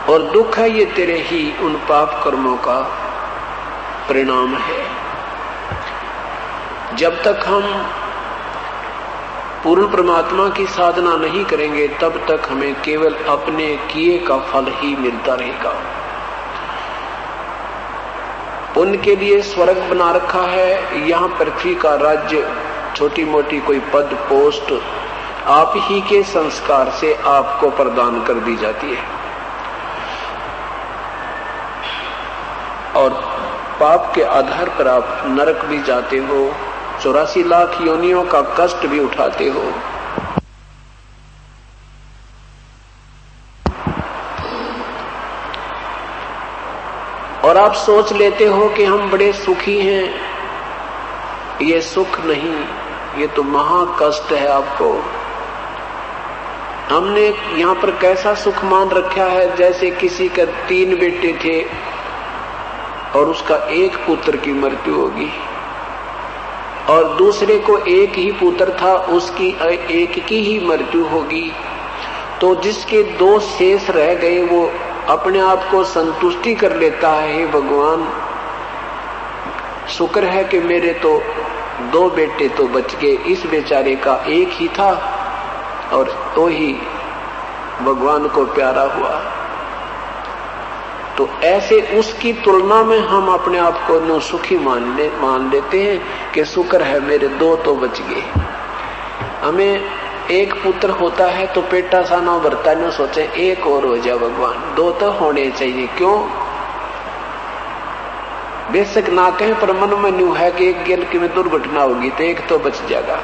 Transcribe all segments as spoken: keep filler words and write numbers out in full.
और दुख है ये तेरे ही उन पाप कर्मों का परिणाम है। जब तक हम पूर्ण परमात्मा की साधना नहीं करेंगे तब तक हमें केवल अपने किए का फल ही मिलता रहेगा। पुण्य के लिए स्वर्ग बना रखा है, यहाँ पृथ्वी का राज्य, छोटी मोटी कोई पद पोस्ट आप ही के संस्कार से आपको प्रदान कर दी जाती है। और पाप के आधार पर आप नरक भी जाते हो, चौरासी लाख योनियों का कष्ट भी उठाते हो। और आप सोच लेते हो कि हम बड़े सुखी हैं। ये सुख नहीं, ये तो महा कष्ट है आपको। हमने यहां पर कैसा सुख मान रखा है, जैसे किसी के तीन बेटे थे और उसका एक पुत्र की मृत्यु होगी, और दूसरे को एक ही पुत्र था, उसकी एक की ही मृत्यु होगी। तो जिसके दो शेष रह गए वो अपने आप को संतुष्टि कर लेता है, हे भगवान शुक्र है कि मेरे तो दो बेटे तो बच गए, इस बेचारे का एक ही था और तो ही भगवान को प्यारा हुआ। तो ऐसे उसकी तुलना में हम अपने आप को नो सुखी मान ले मान लेते हैं कि शुक्र है मेरे दो तो बच गए। हमें एक पुत्र होता है तो पेटा सा ना भरता, न सोचे एक और हो जाए भगवान, दो तो होने चाहिए। क्यों? बेशक ना कहें पर मन में न्यू है कि एक गिल की में दुर्घटना होगी तो एक तो बच जाएगा।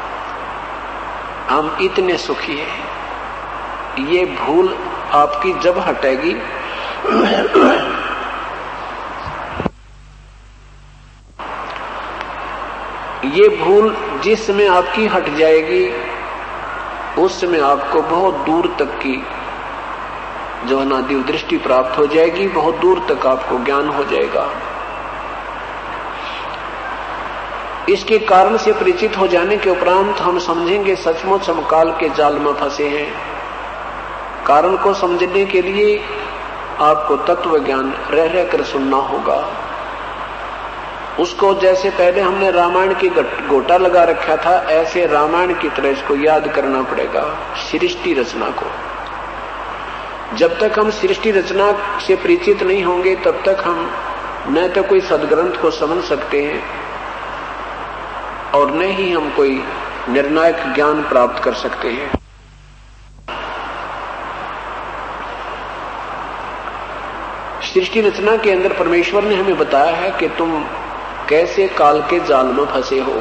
हम इतने सुखी हैं। ये भूल आपकी जब हटेगी ये भूल जिसमें आपकी हट जाएगी उसमें आपको बहुत दूर तक की जो अनादि दृष्टि प्राप्त हो जाएगी, बहुत दूर तक आपको ज्ञान हो जाएगा। इसके कारण से परिचित हो जाने के उपरांत हम समझेंगे सचमुच हम काल के जाल में फंसे हैं। कारण को समझने के लिए आपको तत्व ज्ञान रह रह कर सुनना होगा। उसको जैसे पहले हमने रामायण की गोटा लगा रखा था, ऐसे रामायण की तरह इसको याद करना पड़ेगा, सृष्टि रचना को। जब तक हम सृष्टि रचना से परिचित नहीं होंगे तब तक हम न तो कोई सदग्रंथ को समझ सकते हैं और न ही हम कोई निर्णायक ज्ञान प्राप्त कर सकते हैं। सृष्टि रचना के अंदर परमेश्वर ने हमें बताया है कि तुम कैसे काल के जाल में फंसे हो।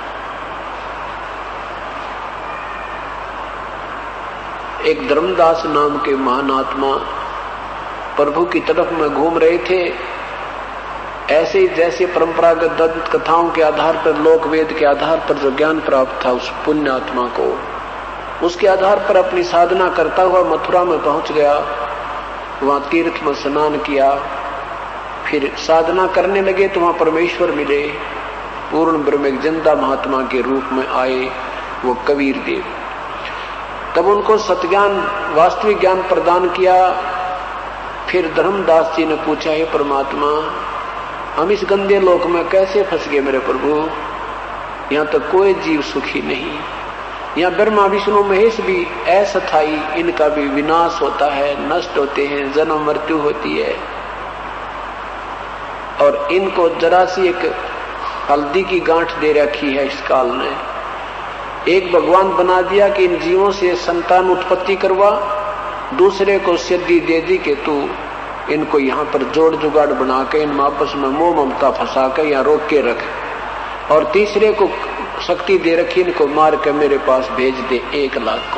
एक धर्मदास नाम के महान आत्मा प्रभु की तरफ में घूम रहे थे। ऐसे ही जैसे परंपरागत दंत कथाओं के आधार पर, लोक वेद के आधार पर जो ज्ञान प्राप्त था उस पुण्य आत्मा को, उसके आधार पर अपनी साधना करता हुआ मथुरा में पहुंच गया। वहां तीर्थ में स्नान किया, फिर साधना करने लगे तो वहां परमेश्वर मिले, पूर्ण ब्रह्म जिंदा महात्मा के रूप में आए वो कबीर देव। तब उनको सत्ज्ञान वास्तविक ज्ञान प्रदान किया। फिर धर्मदास जी ने पूछा, हे परमात्मा हम इस गंदे लोक में कैसे फंस गए मेरे प्रभु, यहाँ तो कोई जीव सुखी नहीं, यहाँ ब्रह्मा विष्णु महेश भी अस्थायी, इनका भी विनाश होता है, नष्ट होते हैं, जन्म मृत्यु होती है, और इनको जरा सी एक हल्दी की गांठ दे रखी है इस काल ने। एक भगवान बना दिया कि इन जीवों से संतान उत्पत्ति करवा, दूसरे को सिद्धि दे दी कि तू इनको यहाँ पर जोड़ जुगाड़ बना के इन आपस में मोह ममता फंसा के यहाँ रोक के रख, और तीसरे को शक्ति दे रखी इनको मार के मेरे पास भेज दे एक लाख को।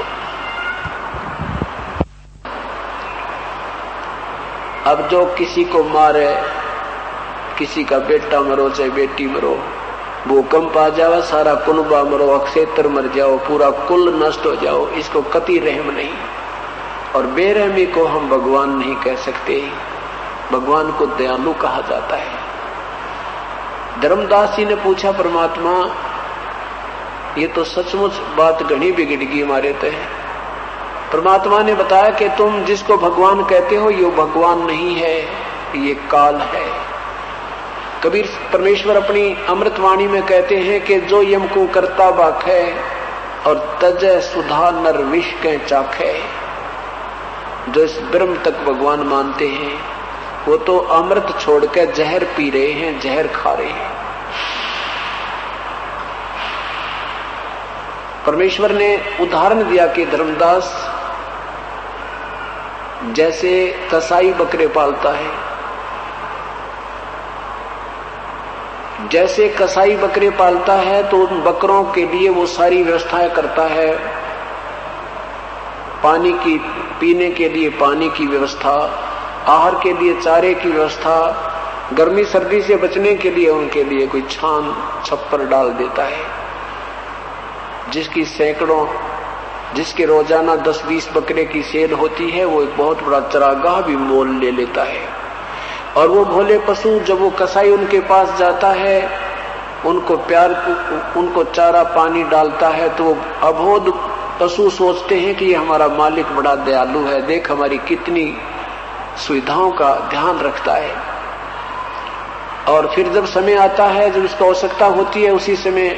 अब जो किसी को मारे, किसी का बेटा मरो चाहे बेटी मरो, भूकंप आ जाओ, सारा कुनबा मरो, अक्षेत्र मर जाओ, पूरा कुल नष्ट हो जाओ, इसको कति रहम नहीं। और बेरहमी को हम भगवान नहीं कह सकते, भगवान को दयालु कहा जाता है। धर्मदास जी ने पूछा, परमात्मा ये तो सचमुच बात घनी बिगड़ गई हमारे तो है, परमात्मा ने बताया कि तुम जिसको भगवान कहते हो ये भगवान नहीं है, ये काल है। कबीर परमेश्वर अपनी अमृतवाणी में कहते हैं कि जो यम को करता बाखे और तजय सुधा नर विष के चाखे। जो इस ब्रह्म तक भगवान मानते हैं वो तो अमृत छोड़कर जहर पी रहे हैं, जहर खा रहे हैं। परमेश्वर ने उदाहरण दिया कि धर्मदास जैसे कसाई बकरे पालता है, जैसे कसाई बकरे पालता है तो उन बकरों के लिए वो सारी व्यवस्थाएं करता है, पानी की पीने के लिए पानी की व्यवस्था, आहार के लिए चारे की व्यवस्था, गर्मी सर्दी से बचने के लिए उनके लिए कोई छान छप्पर डाल देता है। जिसकी सैकड़ों जिसके रोजाना दस बीस बकरे की सेल होती है वो एक बहुत बड़ा चरागाह भी मोल ले लेता है। और वो भोले पशु जब वो कसाई उनके पास जाता है, उनको प्यार उनको चारा पानी डालता है तो अबोध पशु सोचते हैं कि ये हमारा मालिक बड़ा दयालु है, देख हमारी कितनी सुविधाओं का ध्यान रखता है। और फिर जब समय आता है, जब इसको आवश्यकता होती है, उसी समय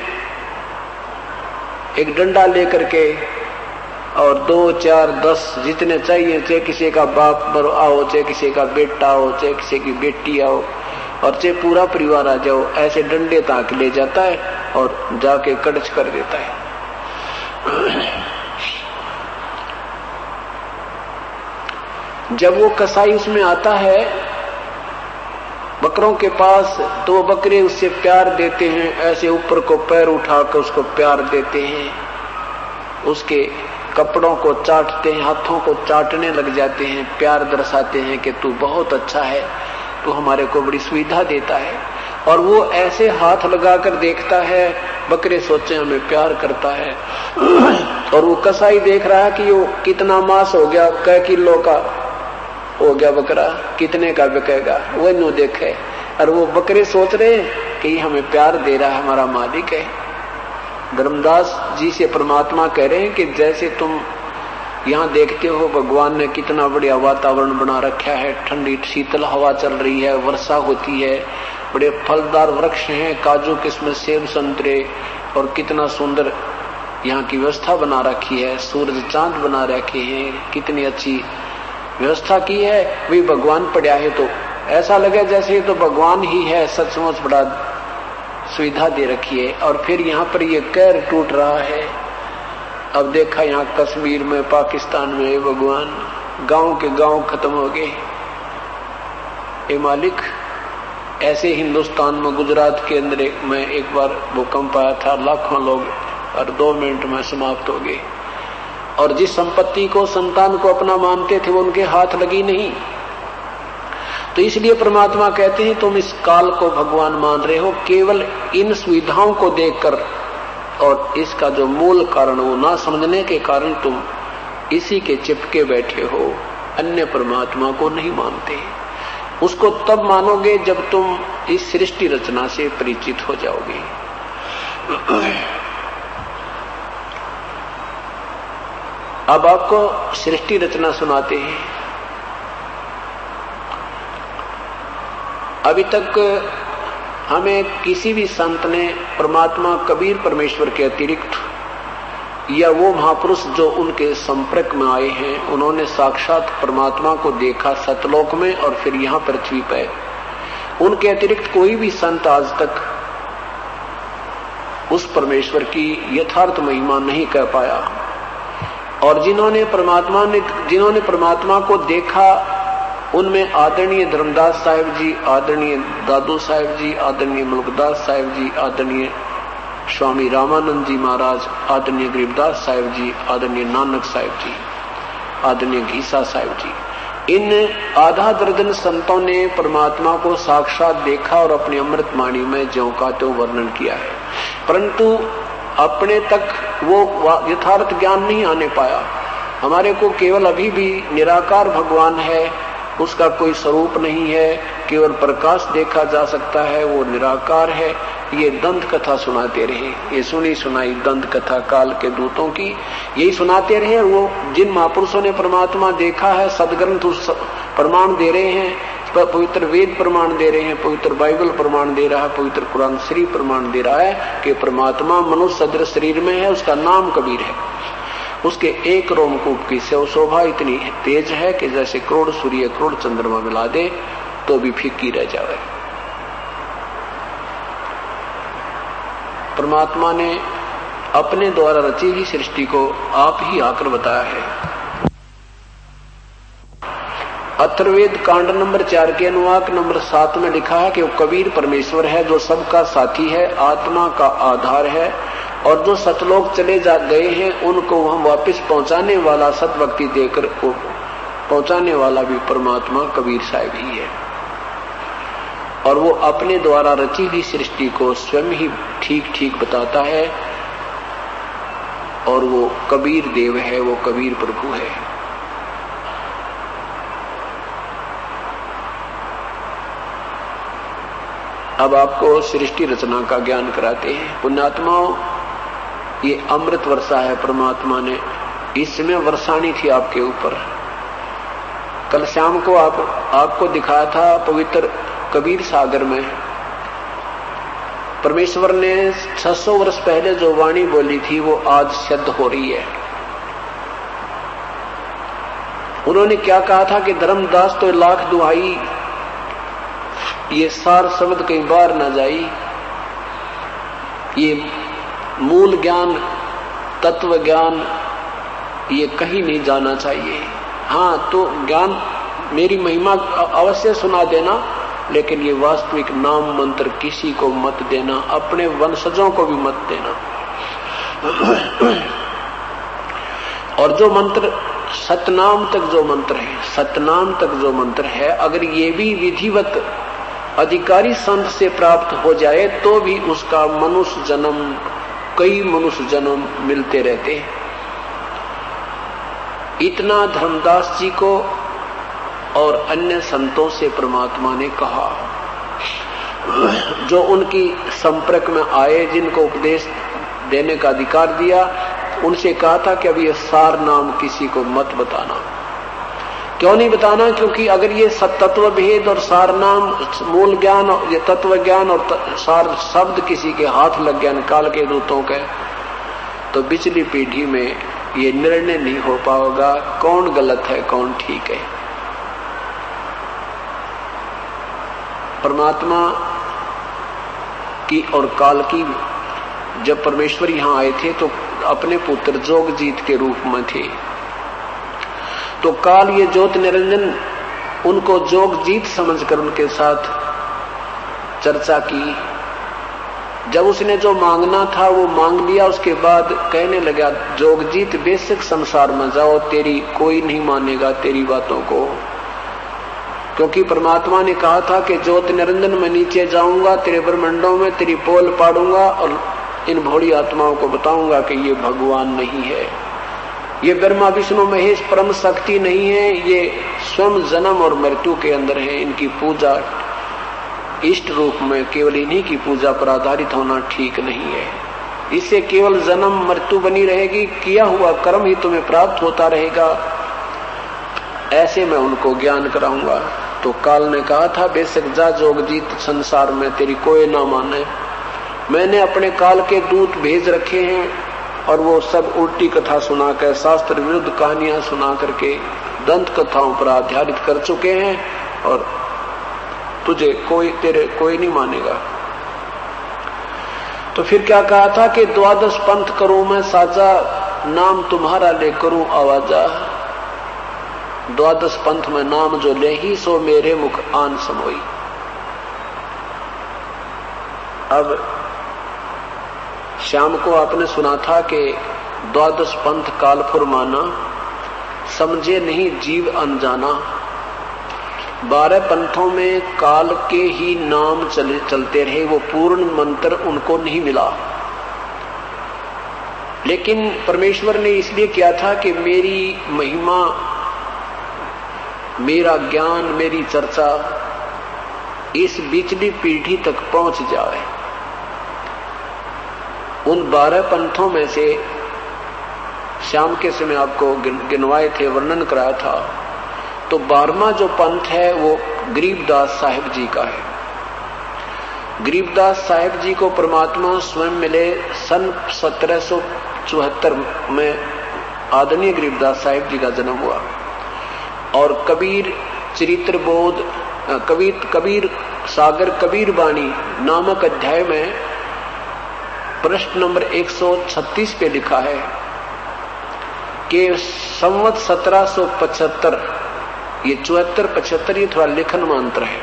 एक डंडा लेकर के और दो चार दस जितने चाहिए, चाहे किसी का बाप मरो आओ, चाहे किसी का बेटा आओ, चाहे किसी की बेटी आओ, और चाहे पूरा परिवार आ जाओ, ऐसे डंडे ताक ले जाता है और जाके कड़च कर देता है। जब वो कसाई उसमें आता है बकरों के पास, तो वो बकरे उससे प्यार देते हैं, ऐसे ऊपर को पैर उठाकर उसको प्यार देते हैं, उसके कपड़ों को चाटते हैं, हाथों को चाटने लग जाते हैं, प्यार दर्शाते हैं कि तू बहुत अच्छा है, तू हमारे को बड़ी सुविधा देता है। और वो ऐसे हाथ लगाकर देखता है, बकरे सोचे हमें प्यार करता है। और वो कसाई देख रहा है कि वो कितना मांस हो गया, कै किलो का हो गया बकरा, कितने का बिकेगा, वो नो देखे। और वो बकरे सोच रहे कि हमें प्यार दे रहा है, हमारा मालिक है। धर्मदास जी से परमात्मा कह रहे हैं कि जैसे तुम यहाँ देखते हो भगवान ने कितना बढ़िया वातावरण बना रखा है, ठंडी शीतल हवा चल रही है, वर्षा होती है, बड़े फलदार वृक्ष हैं, काजू किस्म सेब संतरे, और कितना सुंदर यहाँ की व्यवस्था बना रखी है, सूरज चांद बना रखे हैं, कितनी अच्छी व्यवस्था की है। वही भगवान पड़ा है तो ऐसा लगे जैसे तो भगवान ही है, सचमुच बड़ा सुविधा दे रखी है। और फिर यहाँ पर ये कहर टूट रहा है। अब देखा यहाँ कश्मीर में, पाकिस्तान में, भगवान गांव के गांव खत्म हो गए। ए मालिक, ऐसे हिंदुस्तान में गुजरात के अंदर एक, में एक बार भूकंप आया था, लाखों लोग और दो मिनट में समाप्त हो गए। और जिस संपत्ति को संतान को अपना मानते थे वो उनके हाथ लगी नहीं। तो इसलिए परमात्मा कहते हैं तुम इस काल को भगवान मान रहे हो केवल इन सुविधाओं को देखकर, और इसका जो मूल कारण वो ना समझने के कारण तुम इसी के चिपके बैठे हो, अन्य परमात्मा को नहीं मानते। उसको तब मानोगे जब तुम इस सृष्टि रचना से परिचित हो जाओगे। अब आपको सृष्टि रचना सुनाते हैं। अभी तक हमें किसी भी संत ने परमात्मा कबीर परमेश्वर के अतिरिक्त, या वो महापुरुष जो उनके संपर्क में आए हैं, उन्होंने साक्षात परमात्मा को देखा सतलोक में और फिर यहाँ पृथ्वी पर, उनके अतिरिक्त कोई भी संत आज तक उस परमेश्वर की यथार्थ महिमा नहीं कह पाया। और जिन्होंने परमात्मा ने जिन्होंने परमात्मा को देखा उनमें आदरणीय धर्मदास साहिब जी, आदरणीय दादू साहिब जी, आदरणीय मुल्कदास साहिब जी, आदरणीय स्वामी रामानंद जी महाराज, आदरणीय गरीबदास साहिब जी, आदरणीय नानक साहिब जी, आदरणीय घीसा साहिब जी, इन आधा दर्जन संतों ने परमात्मा को साक्षात देखा और अपनी अमृतवाणी में ज्यों का त्यों वर्णन किया है। परंतु अपने तक वो यथार्थ ज्ञान नहीं आने पाया। हमारे को केवल अभी भी निराकार भगवान है, उसका कोई स्वरूप नहीं है, केवल प्रकाश देखा जा सकता है, वो निराकार है। ये दंत कथा सुनाते रहे। ये सुनी सुनाई दंत कथा काल के दूतों की यही सुनाते रहे। वो जिन महापुरुषों ने परमात्मा देखा है, सदग्रंथ प्रमाण दे रहे हैं, पवित्र वेद प्रमाण दे रहे हैं, पवित्र बाइबल प्रमाण दे रहा है, पवित्र कुरान शरीफ प्रमाण दे रहा है कि परमात्मा मनुष्य सदृश शरीर में है। उसका नाम कबीर है। उसके एक रोमकूप की शोभा इतनी तेज है कि जैसे करोड़ सूर्य करोड़ चंद्रमा मिला दे तो भी फीकी रह जाए। परमात्मा ने अपने द्वारा रची हुई सृष्टि को आप ही आकर बताया है। अथर्ववेद कांड नंबर चार के अनुवाक नंबर सात में लिखा है कि वो कबीर परमेश्वर है जो सबका साथी है, आत्मा का आधार है, और जो सतलोक चले जा गए हैं उनको हम वापस पहुंचाने वाला सतभक्ति देकर पहुंचाने वाला भी परमात्मा कबीर साहब ही है। और वो अपने द्वारा रची हुई सृष्टि को स्वयं ही ठीक ठीक बताता है। और वो कबीर देव है, वो कबीर प्रभु है। अब आपको सृष्टि रचना का ज्ञान कराते हैं। पुण्यात्माओं, ये अमृत वर्षा है परमात्मा ने इसमें वर्षानी थी आपके ऊपर। कल शाम को आप आपको दिखाया था पवित्र कबीर सागर में परमेश्वर ने छह सौ वर्ष पहले जो वाणी बोली थी वो आज सिद्ध हो रही है। उन्होंने क्या कहा था कि धर्मदास तो लाख दुहाई, ये सार शब्द कहीं बाहर न जाई, ये मूल ज्ञान तत्व ज्ञान ये कहीं नहीं जाना चाहिए। हाँ, तो ज्ञान मेरी महिमा अवश्य सुना देना, लेकिन ये वास्तविक नाम मंत्र किसी को मत देना, अपने वंशजों को भी मत देना। और जो मंत्र सतनाम तक जो मंत्र है, सतनाम तक जो मंत्र है, अगर ये भी विधिवत अधिकारी संत से प्राप्त हो जाए तो भी उसका मनुष्य जन्म, कई मनुष्य जन्म मिलते रहते हैं। इतना धर्मदास जी को और अन्य संतों से परमात्मा ने कहा, जो उनकी संपर्क में आए, जिनको उपदेश देने का अधिकार दिया, उनसे कहा था कि अब ये सार नाम किसी को मत बताना। क्यों नहीं बताना? क्योंकि अगर ये तत्व भेद और सार नाम, मूल ज्ञान, ये तत्व ज्ञान और सार शब्द किसी के हाथ लग गया काल के दूतों के, तो पिछली पीढ़ी में ये निर्णय नहीं हो पाएगा कौन गलत है कौन ठीक है। परमात्मा की और काल की जब परमेश्वर यहां आए थे तो अपने पुत्र जोगजीत के रूप में थे। तो काल ये ज्योत निरंजन उनको जोगजीत समझकर उनके साथ चर्चा की। जब उसने जो मांगना था वो मांग लिया, उसके बाद कहने लगा, जोगजीत बेशक संसार में जाओ, तेरी कोई नहीं मानेगा तेरी बातों को, क्योंकि परमात्मा ने कहा था कि ज्योत निरंजन में नीचे जाऊंगा, तेरे ब्रह्मांडों में तेरी पोल पाड़ूंगा और इन भोली आत्माओं को बताऊंगा कि ये भगवान नहीं है, ये ब्रह्मा विष्णु महेश परम शक्ति नहीं है, ये स्वयं जन्म और मृत्यु के अंदर है। इनकी पूजा इष्ट रूप में केवल इन्हीं की पूजा पर आधारित होना ठीक नहीं है। इससे केवल जन्म मृत्यु बनी रहेगी, किया हुआ कर्म ही तुम्हें प्राप्त होता रहेगा। ऐसे मैं उनको ज्ञान कराऊंगा। तो काल ने कहा था, बेशक जा जोगजीत, संसार में तेरी कोई ना माने। मैंने अपने काल के दूत भेज रखे हैं और वो सब उल्टी कथा सुनाकर, शास्त्र विरुद्ध कहानियां सुना करके दंत कथाओं पर आधारित कर चुके हैं और तुझे कोई तेरे कोई नहीं मानेगा। तो फिर क्या कहा था कि द्वादश पंथ करूं मैं साजा, नाम तुम्हारा ले करूं आवाजा। द्वादश पंथ में नाम जो ले ही सो मेरे मुख आन समोई। अब शाम को आपने सुना था कि द्वादश पंथ कालपुर माना, समझे नहीं जीव अनजाना। बारह पंथों में काल के ही नाम चले चलते रहे, वो पूर्ण मंत्र उनको नहीं मिला। लेकिन परमेश्वर ने इसलिए किया था कि मेरी महिमा, मेरा ज्ञान, मेरी चर्चा इस बिचली पीढ़ी तक पहुंच जाए। उन बारह पंथों में से शाम के समय आपको गिनवाए थे, वर्णन कराया था, तो बारहवां जो पंथ है वो गरीबदास साहिब जी का है। गरीबदास साहिब जी को परमात्मा स्वयं मिले सन सत्रह सौ चौहत्तर में आदरणीय गरीबदास साहिब जी का जन्म हुआ। और कबीर चरित्र बोध कबीर कबीर सागर कबीर वाणी नामक अध्याय में प्रश्न नंबर एक सौ छत्तीस पे लिखा है कि संवत सत्रह सौ पचहत्तर, ये चौहत्तर पचहत्तर ये थोड़ा लिखन मंत्र है,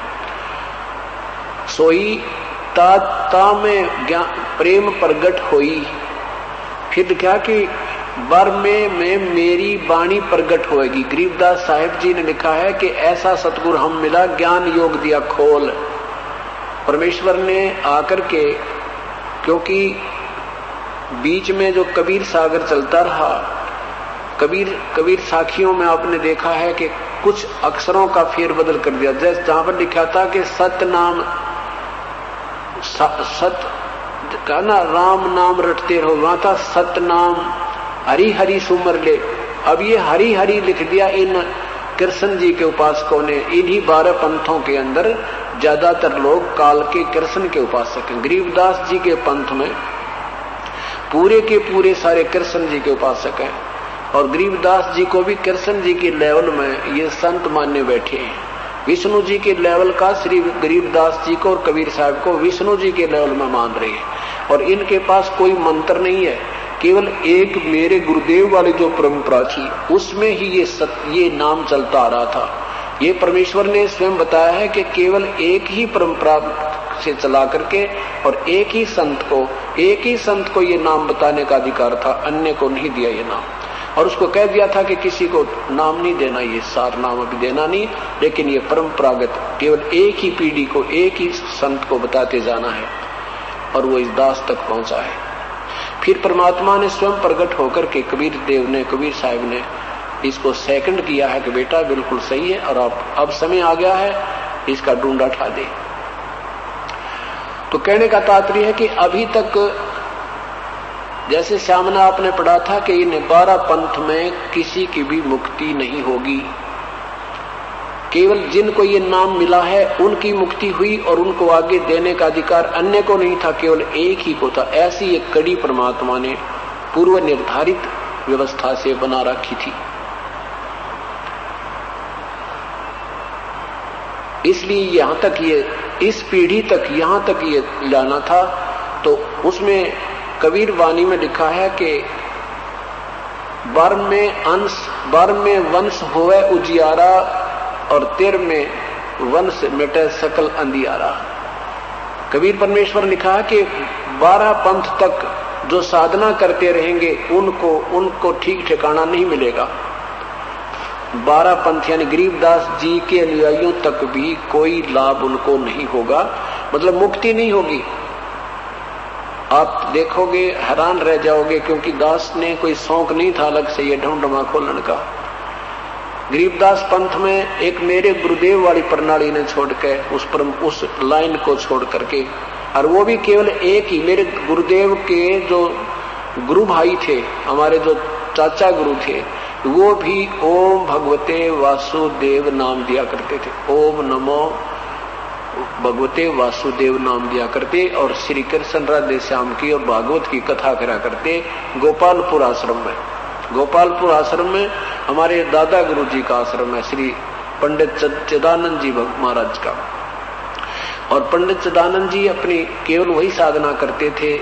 सोई ता, ता में प्रेम प्रगट होई, फिर क्या कि बर में में मेरी वाणी प्रगट होएगी। गरीबदास साहिब जी ने लिखा है कि ऐसा सतगुरु हम मिला, ज्ञान योग दिया खोल। परमेश्वर ने आकर के, क्योंकि बीच में जो कबीर सागर चलता रहा, कबीर कबीर साखियों में आपने देखा है कि कुछ अक्षरों का फेरबदल कर दिया। जैसे जहां पर लिखा था कि सत नाम सत का ना राम नाम रटते रहो, वहां था सत नाम हरि हरि सुमर ले। अब ये हरि हरि लिख दिया इन कृष्ण जी के उपासकों ने। इन्हीं बारह पंथों के अंदर ज्यादातर लोग काल के कृष्ण के उपासक हैं। गरीबदास जी के पंथ में पूरे के पूरे सारे कृष्ण जी के उपासक हैं, और गरीबदास जी को भी कृष्ण जी के लेवल में ये संत मानने बैठे हैं। विष्णु जी के लेवल का श्री गरीबदास जी को और कबीर साहब को विष्णु जी के लेवल में मान रहे हैं। और इनके पास कोई मंत्र नहीं है, केवल एक मेरे गुरुदेव वाली जो परंपरा थी उसमें ही ये सत, ये नाम चलता आ रहा था। ये परमेश्वर ने स्वयं बताया है कि केवल एक ही परंपरा से चला करके और एक ही संत को एक ही संत को ये नाम बताने का अधिकार था, अन्य को नहीं दिया ये नाम। और उसको कह दिया था कि किसी को नाम नहीं देना, ये सार नाम अभी देना नहीं, लेकिन ये परंपरागत केवल एक ही पीढ़ी को एक ही संत को बताते जाना है। और वो इस दास तक पहुंचा है। फिर परमात्मा ने स्वयं प्रकट होकर के कबीर देव ने, कबीर साहब ने इसको सेकंड किया है कि बेटा बिल्कुल सही है, और अब अब समय आ गया है इसका डूंडा ठा दे। तो कहने का तात्पर्य है कि अभी तक जैसे सामना आपने पढ़ा था कि इन बारह पंथ में किसी की भी मुक्ति नहीं होगी, केवल जिनको ये नाम मिला है उनकी मुक्ति हुई, और उनको आगे देने का अधिकार अन्य को नहीं था, केवल एक ही को था। ऐसी एक कड़ी परमात्मा ने पूर्व निर्धारित व्यवस्था से बना रखी थी। इसलिए यहां तक ये इस पीढ़ी तक यहां तक ये लाना था। तो उसमें कबीर वाणी में लिखा है कि बर में अंश बर में वंश होवे उजियारा, और तिर में वंश मिटे सकल अंधियारा। कबीर परमेश्वर लिखा है कि बारह पंथ तक जो साधना करते रहेंगे उनको उनको ठीक ठिकाना नहीं मिलेगा। बारह पंथ यानी गरीबदास जी के अनुयायियों तक भी कोई लाभ उनको नहीं होगा, मतलब मुक्ति नहीं होगी। आप देखोगे हैरान रह जाओगे, क्योंकि दास ने कोई शौक नहीं था अलग से ये ढूंढमा खोलने का। गरीबदास पंथ में एक मेरे गुरुदेव वाली प्रणाली ने छोड़ के उस पर उस लाइन को छोड़ करके, और वो भी केवल एक ही मेरे गुरुदेव के जो गुरु भाई थे, हमारे जो चाचा गुरु थे, वो भी ओम भगवते वासुदेव नाम दिया करते थे। ओम नमो भगवते वासुदेव नाम दिया करते, और श्री कृष्ण राधे श्याम की और भागवत की कथा करा करते गोपालपुर आश्रम में। गोपालपुर आश्रम में हमारे दादा गुरु जी का आश्रम है, श्री पंडित चिदानंद जी महाराज का। और पंडित चिदानंद जी अपनी केवल वही साधना करते थे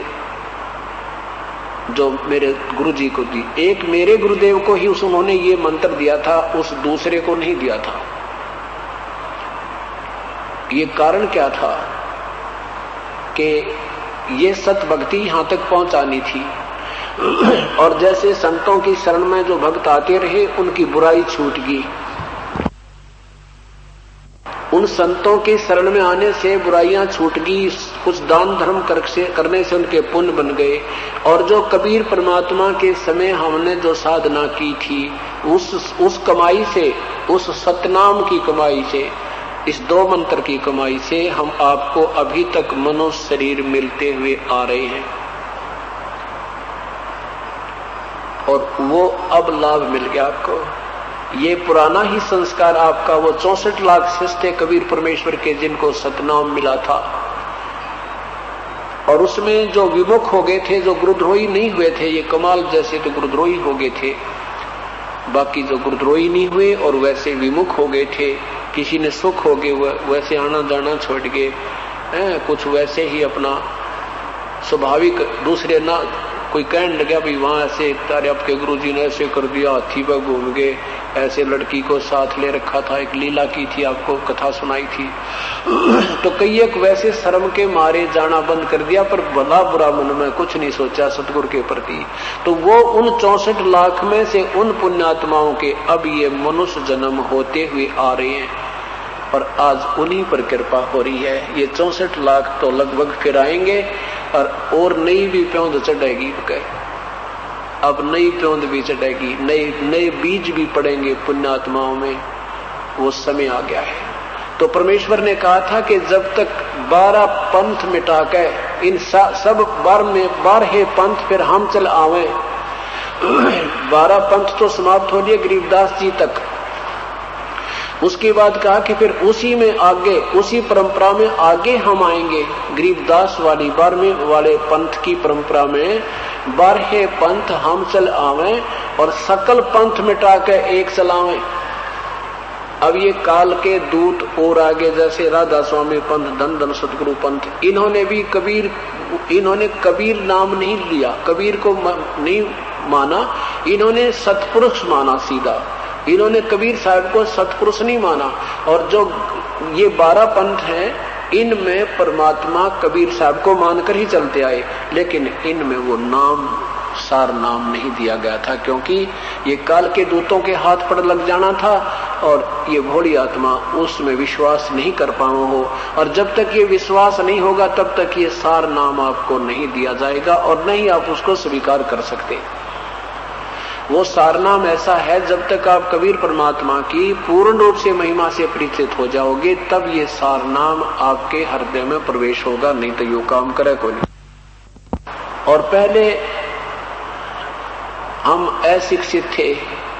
जो मेरे गुरु जी को दी। एक मेरे गुरुदेव को ही उस उन्होंने ये मंत्र दिया था, उस दूसरे को नहीं दिया था। ये कारण क्या था कि ये सत भक्ति यहां तक पहुंचानी थी, और जैसे संतों की शरण में जो भक्त आते रहे उनकी बुराई छूट गई। उन संतों के शरण में आने से बुराइयां छूट गई, कुछ दान धर्म करने से उनके पुण्य बन गए। और जो कबीर परमात्मा के समय हमने जो साधना की थी, उस उस कमाई से, उस सतनाम की कमाई से, इस दो मंत्र की कमाई से हम आपको अभी तक मनुष्य शरीर मिलते हुए आ रहे हैं। और वो अब लाभ मिल गया आपको। ये पुराना ही संस्कार आपका, वो चौसठ लाख शिष्य थे कबीर परमेश्वर के जिनको सतनाम मिला था, और उसमें जो विमुख हो गए थे, जो गुरुद्रोही नहीं हुए थे, ये कमाल जैसे तो गुरुद्रोही हो गए थे, बाकी जो गुरुद्रोही नहीं हुए और वैसे विमुख हो गए थे, किसी ने सुख हो गए वैसे आना जाना छोड़ गए, कुछ वैसे ही अपना स्वाभाविक, दूसरे ना कोई कहने लगा भाई वहां ऐसे तारे आपके गुरुजी ने ऐसे कर दिया, हाथी पर घूम गए, ऐसे लड़की को साथ ले रखा था, एक लीला की थी, आपको कथा सुनाई थी। तो कई एक वैसे शर्म के मारे जाना बंद कर दिया, पर भला बुरा मन में कुछ नहीं सोचा सतगुरु के प्रति। तो वो उन चौसठ लाख में से उन पुण्यात्माओं के अब ये मनुष्य जन्म होते हुए आ रहे हैं, और आज उन्हीं पर कृपा हो रही है। ये चौसठ लाख तो लगभग फिर आएंगे, और और नई भी प्योंद चढ़ेगी, अब नई प्योंद भी चढ़ेगी, नए नए बीज भी पड़ेंगे पुण्यात्माओं में, वो समय आ गया है। तो परमेश्वर ने कहा था कि जब तक बारह पंथ मिटा के इन सब बार में बारह पंथ फिर हम चल आवे, बारह पंथ तो समाप्त हो लिए गरीबदास जी तक, उसके बाद कहा कि फिर उसी में आगे, उसी परंपरा में आगे हम आएंगे, गरीबदास वाली बारहवें वाले पंथ की परंपरा में बारह पंथ हम चल आवे और सकल पंथ मिटा के एक चलावे। अब ये काल के दूत और आगे, जैसे राधा स्वामी पंथ, धन धन सतगुरु पंथ, इन्होंने भी कबीर, इन्होंने कबीर नाम नहीं लिया, कबीर को नहीं माना, इन्होंने सतपुरुष माना सीधा, इन्होंने कबीर साहब को सतपुरुष नहीं माना। और जो ये बारह पंथ हैं, इनमें परमात्मा कबीर साहब को मानकर ही चलते आए, लेकिन इनमें वो नाम, सार नाम नहीं दिया गया था, क्योंकि ये काल के दूतों के हाथ पर लग जाना था, और ये भोली आत्मा उसमें विश्वास नहीं कर पाओ हो, और जब तक ये विश्वास नहीं होगा तब तक ये सार नाम आपको नहीं दिया जाएगा, और नहीं आप उसको स्वीकार कर सकते। वो सारनाम ऐसा है, जब तक आप कबीर परमात्मा की पूर्ण रूप से महिमा से परिचित हो जाओगे, तब ये सारनाम आपके हृदय में प्रवेश होगा, नहीं तो यो काम करे कोई नहीं। और पहले हम अशिक्षित थे,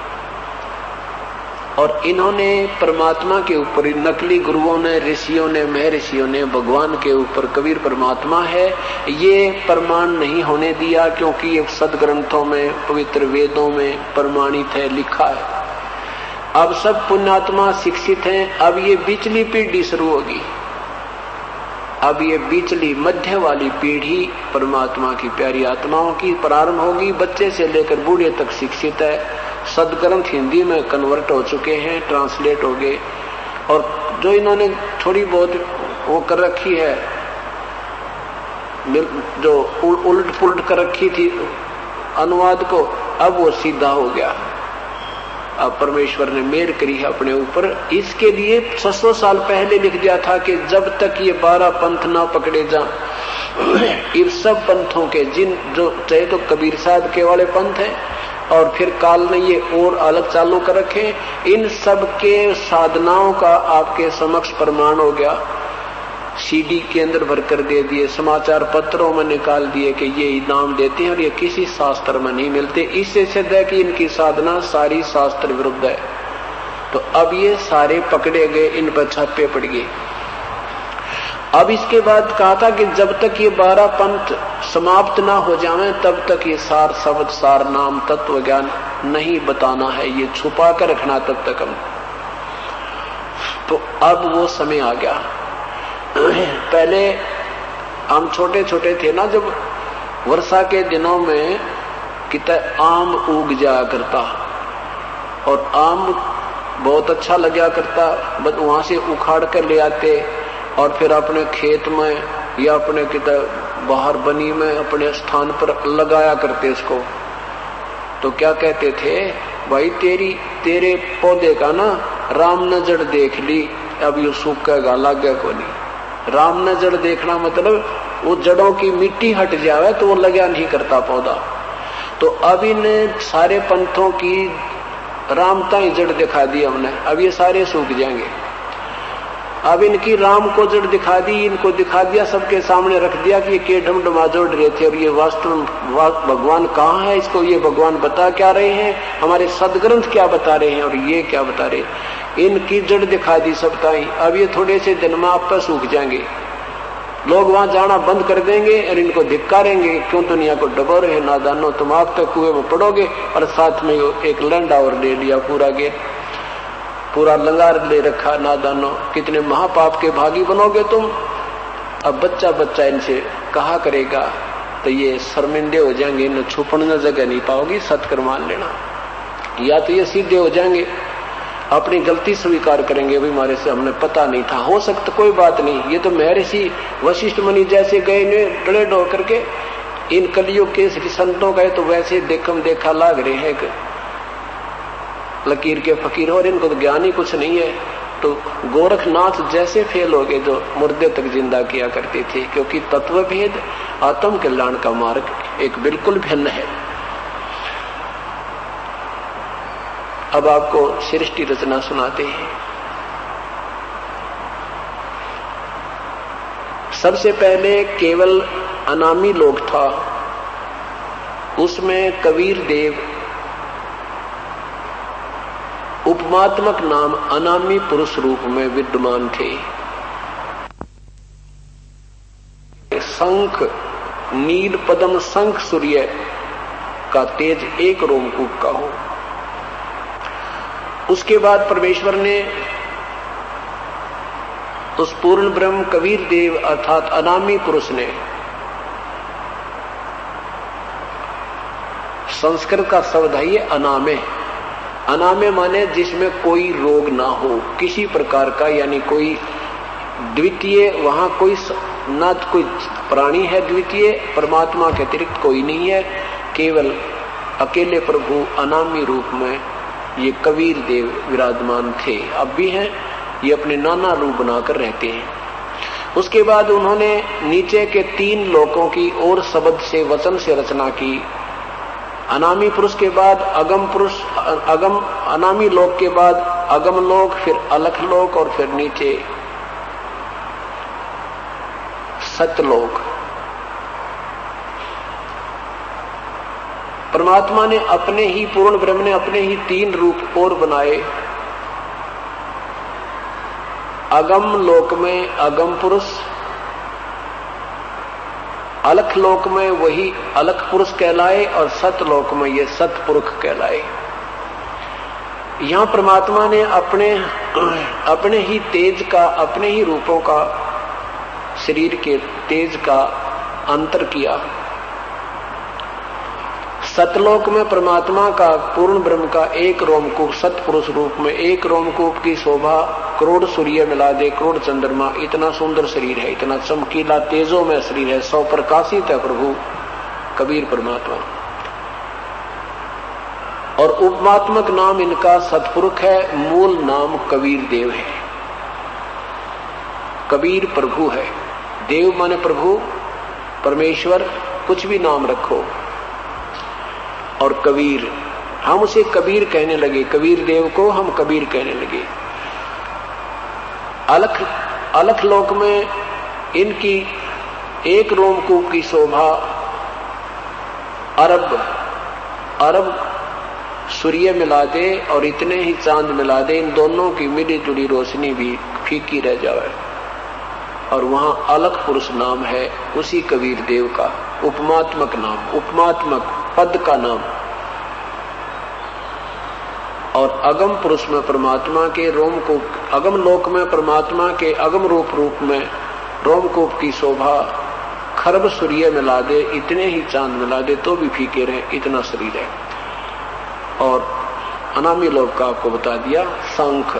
और इन्होंने परमात्मा के ऊपर, नकली गुरुओं ने, ऋषियों ने, महर्षियों ने भगवान के ऊपर कबीर परमात्मा है ये प्रमाण नहीं होने दिया, क्योंकि ये सदग्रंथों में, पवित्र वेदों में प्रमाणित है, लिखा है। अब सब पुण्यात्मा शिक्षित हैं, अब ये बिचली पीढ़ी शुरू होगी, अब ये बिचली मध्य वाली पीढ़ी परमात्मा की प्यारी आत्माओं की प्रारंभ होगी। बच्चे से लेकर बूढ़े तक शिक्षित है, सदग्रंथ हिंदी में कन्वर्ट हो चुके हैं, ट्रांसलेट हो गए, और जो इन्होंने थोड़ी बहुत वो कर रखी है, जो उलट पुलट कर रखी थी अनुवाद को, अब वो सीधा हो गया। अब परमेश्वर ने मेहर करी है अपने ऊपर। इसके लिए छह सौ साल पहले लिख दिया था कि जब तक ये बारह पंथ ना पकड़े जा, इन सब पंथों के, जिन जो चाहे तो कबीर साहब के वाले पंथ है, और फिर काल ने ये और अलग चालू कर रखे, इन सब के साधनाओं का आपके समक्ष प्रमाण हो गया। सीडी के अंदर भर कर दे दिए, समाचार पत्रों में निकाल दिए कि ये इनाम देते हैं, और ये किसी शास्त्र में नहीं मिलते। इससे सिद्ध है कि इनकी साधना सारी शास्त्र विरुद्ध है। तो अब ये सारे पकड़े गए, इन पर छापे पड़ गए। अब इसके बाद कहा था कि जब तक ये बारह पंथ समाप्त ना हो जाएं, तब तक ये सार शब्द, सार नाम, तत्व ज्ञान नहीं बताना है, ये छुपा कर रखना तब तक हम। तो अब वो समय आ गया। पहले हम छोटे छोटे थे ना, जब वर्षा के दिनों में कितना आम उग जाया करता, और आम बहुत अच्छा लगा करता, बस वहां से उखाड़ कर ले आते, और फिर अपने खेत में या अपने कितना बाहर बनी में अपने स्थान पर लगाया करते इसको। तो क्या कहते थे, भाई तेरी तेरे पौधे का ना राम नजर देख ली, अब ये सूखेगा, लगे को नहीं। राम नजर देखना मतलब वो जड़ों की मिट्टी हट जावे तो वो लगा नहीं करता पौधा। तो अब इन सारे पंथों की रामता ही जड़ दिखा दी हमने, अब ये सारे सूख जाएंगे। अब इनकी राम को जड़ दिखा दी, इनको दिखा दिया, सबके सामने रख दिया कि ये के ढमढमा जोड़ रहे थे और ये वास्तव भगवान कहाँ है, इसको ये भगवान बता क्या रहे हैं, हमारे सदग्रंथ क्या बता रहे हैं और ये क्या बता रहे हैं। इनकी जड़ दिखा दी सबताई। अब ये थोड़े से दिन में आप पर सूख जाएंगे, लोग वहां जाना बंद कर देंगे और इनको धिक्कारेंगे, क्यों दुनिया को डबो रहे नादानो, तुम आग तक कुएं में पड़ोगे। और साथ में एक लंडा और ले लिया, पूरा गेट पूरा लंगार ले रखा, नादानो कितने महापाप के भागी बनोगे तुम। अब बच्चा बच्चा इनसे कहा करेगा तो ये शर्मिंदे हो जाएंगे, इन्हें छुपने जगह नहीं पाओगी, सत्कर मान लेना। या तो ये सीधे हो जाएंगे, अपनी गलती स्वीकार करेंगे, भी हमारे से हमने पता नहीं था, हो सकता कोई बात नहीं, ये तो महर्षि वशिष्ठ मुनि जैसे गए ने डरे डो करके। इन कलियुग के संतों का तो वैसे देखम देखा लाग रहे हैं, लकीर के फकीर, और इनको तो ज्ञान ही कुछ नहीं है। तो गोरखनाथ जैसे फेल हो गए जो मुर्दे तक जिंदा किया करते थे, क्योंकि तत्व भेद आत्म कल्याण का मार्ग एक बिल्कुल भिन्न है। अब आपको सृष्टि रचना सुनाते हैं। सबसे पहले केवल अनामी लोक था, उसमें कबीर देव उपमात्मक नाम अनामी पुरुष रूप में विद्यमान थे। शंख नील पद्म शंख सूर्य का तेज एक रोमकूप का हो। उसके बाद परमेश्वर ने उस पूर्ण ब्रह्म कबीर देव अर्थात अनामी पुरुष ने, संस्कृत का शब्द है ये अनामे। अनामे माने जिसमें कोई रोग ना हो किसी प्रकार का, यानी कोई द्वितीय, वहां कोई ना कोई प्राणी है द्वितीय, परमात्मा के अतिरिक्त कोई नहीं है, केवल अकेले प्रभु अनामी रूप में ये कबीर देव विराजमान थे, अब भी हैं। ये अपने नाना रूप बनाकर रहते हैं। उसके बाद उन्होंने नीचे के तीन लोकों की और शब्द से वचन से रचना की। अनामी पुरुष के बाद अगम पुरुष, अगम अनामी लोक के बाद अगम लोक, फिर अलख लोक और फिर नीचे सतलोक। परमात्मा ने अपने ही, पूर्ण ब्रह्म ने अपने ही तीन रूप और बनाए। अगम लोक में अगम पुरुष, अलख लोक में वही अलख पुरुष कहलाए और सतलोक में ये सतपुरुष कहलाए। यहां परमात्मा ने अपने अपने ही तेज का, अपने ही रूपों का, शरीर के तेज का अंतर किया। सतलोक में परमात्मा का, पूर्ण ब्रह्म का एक रोमकूप सतपुरुष रूप में, एक रोमकूप की शोभा करोड़ सूर्य मिला दे, करोड़ चंद्रमा, इतना सुंदर शरीर है, इतना चमकीला तेजों में शरीर है, सौ प्रकाशित है प्रभु कबीर परमात्मा। और उपमात्मक नाम इनका सतपुरुष है, मूल नाम कबीर देव है। कबीर प्रभु है, देव माने प्रभु, परमेश्वर, कुछ भी नाम रखो। और कबीर, हम उसे कबीर कहने लगे, कबीर देव को हम कबीर कहने लगे। अलख अलख लोक में इनकी एक रोमकूप की शोभा अरब अरब सूर्य मिला दे और इतने ही चांद मिला दे, इन दोनों की मिली जुली रोशनी भी फीकी रह जाए। और वहां अलख पुरुष नाम है उसी कबीर देव का, उपमात्मक नाम, उपमात्मक पद का नाम। और अगम पुरुष में परमात्मा के रोमकूप, अगम लोक में परमात्मा के अगम रूप रूप में रोमकूप की शोभा खरब सूर्य मिला दे, इतने ही चांद मिला दे तो भी फीके रहे, इतना शरीर है। और अनामी लोक का आपको बता दिया शंख।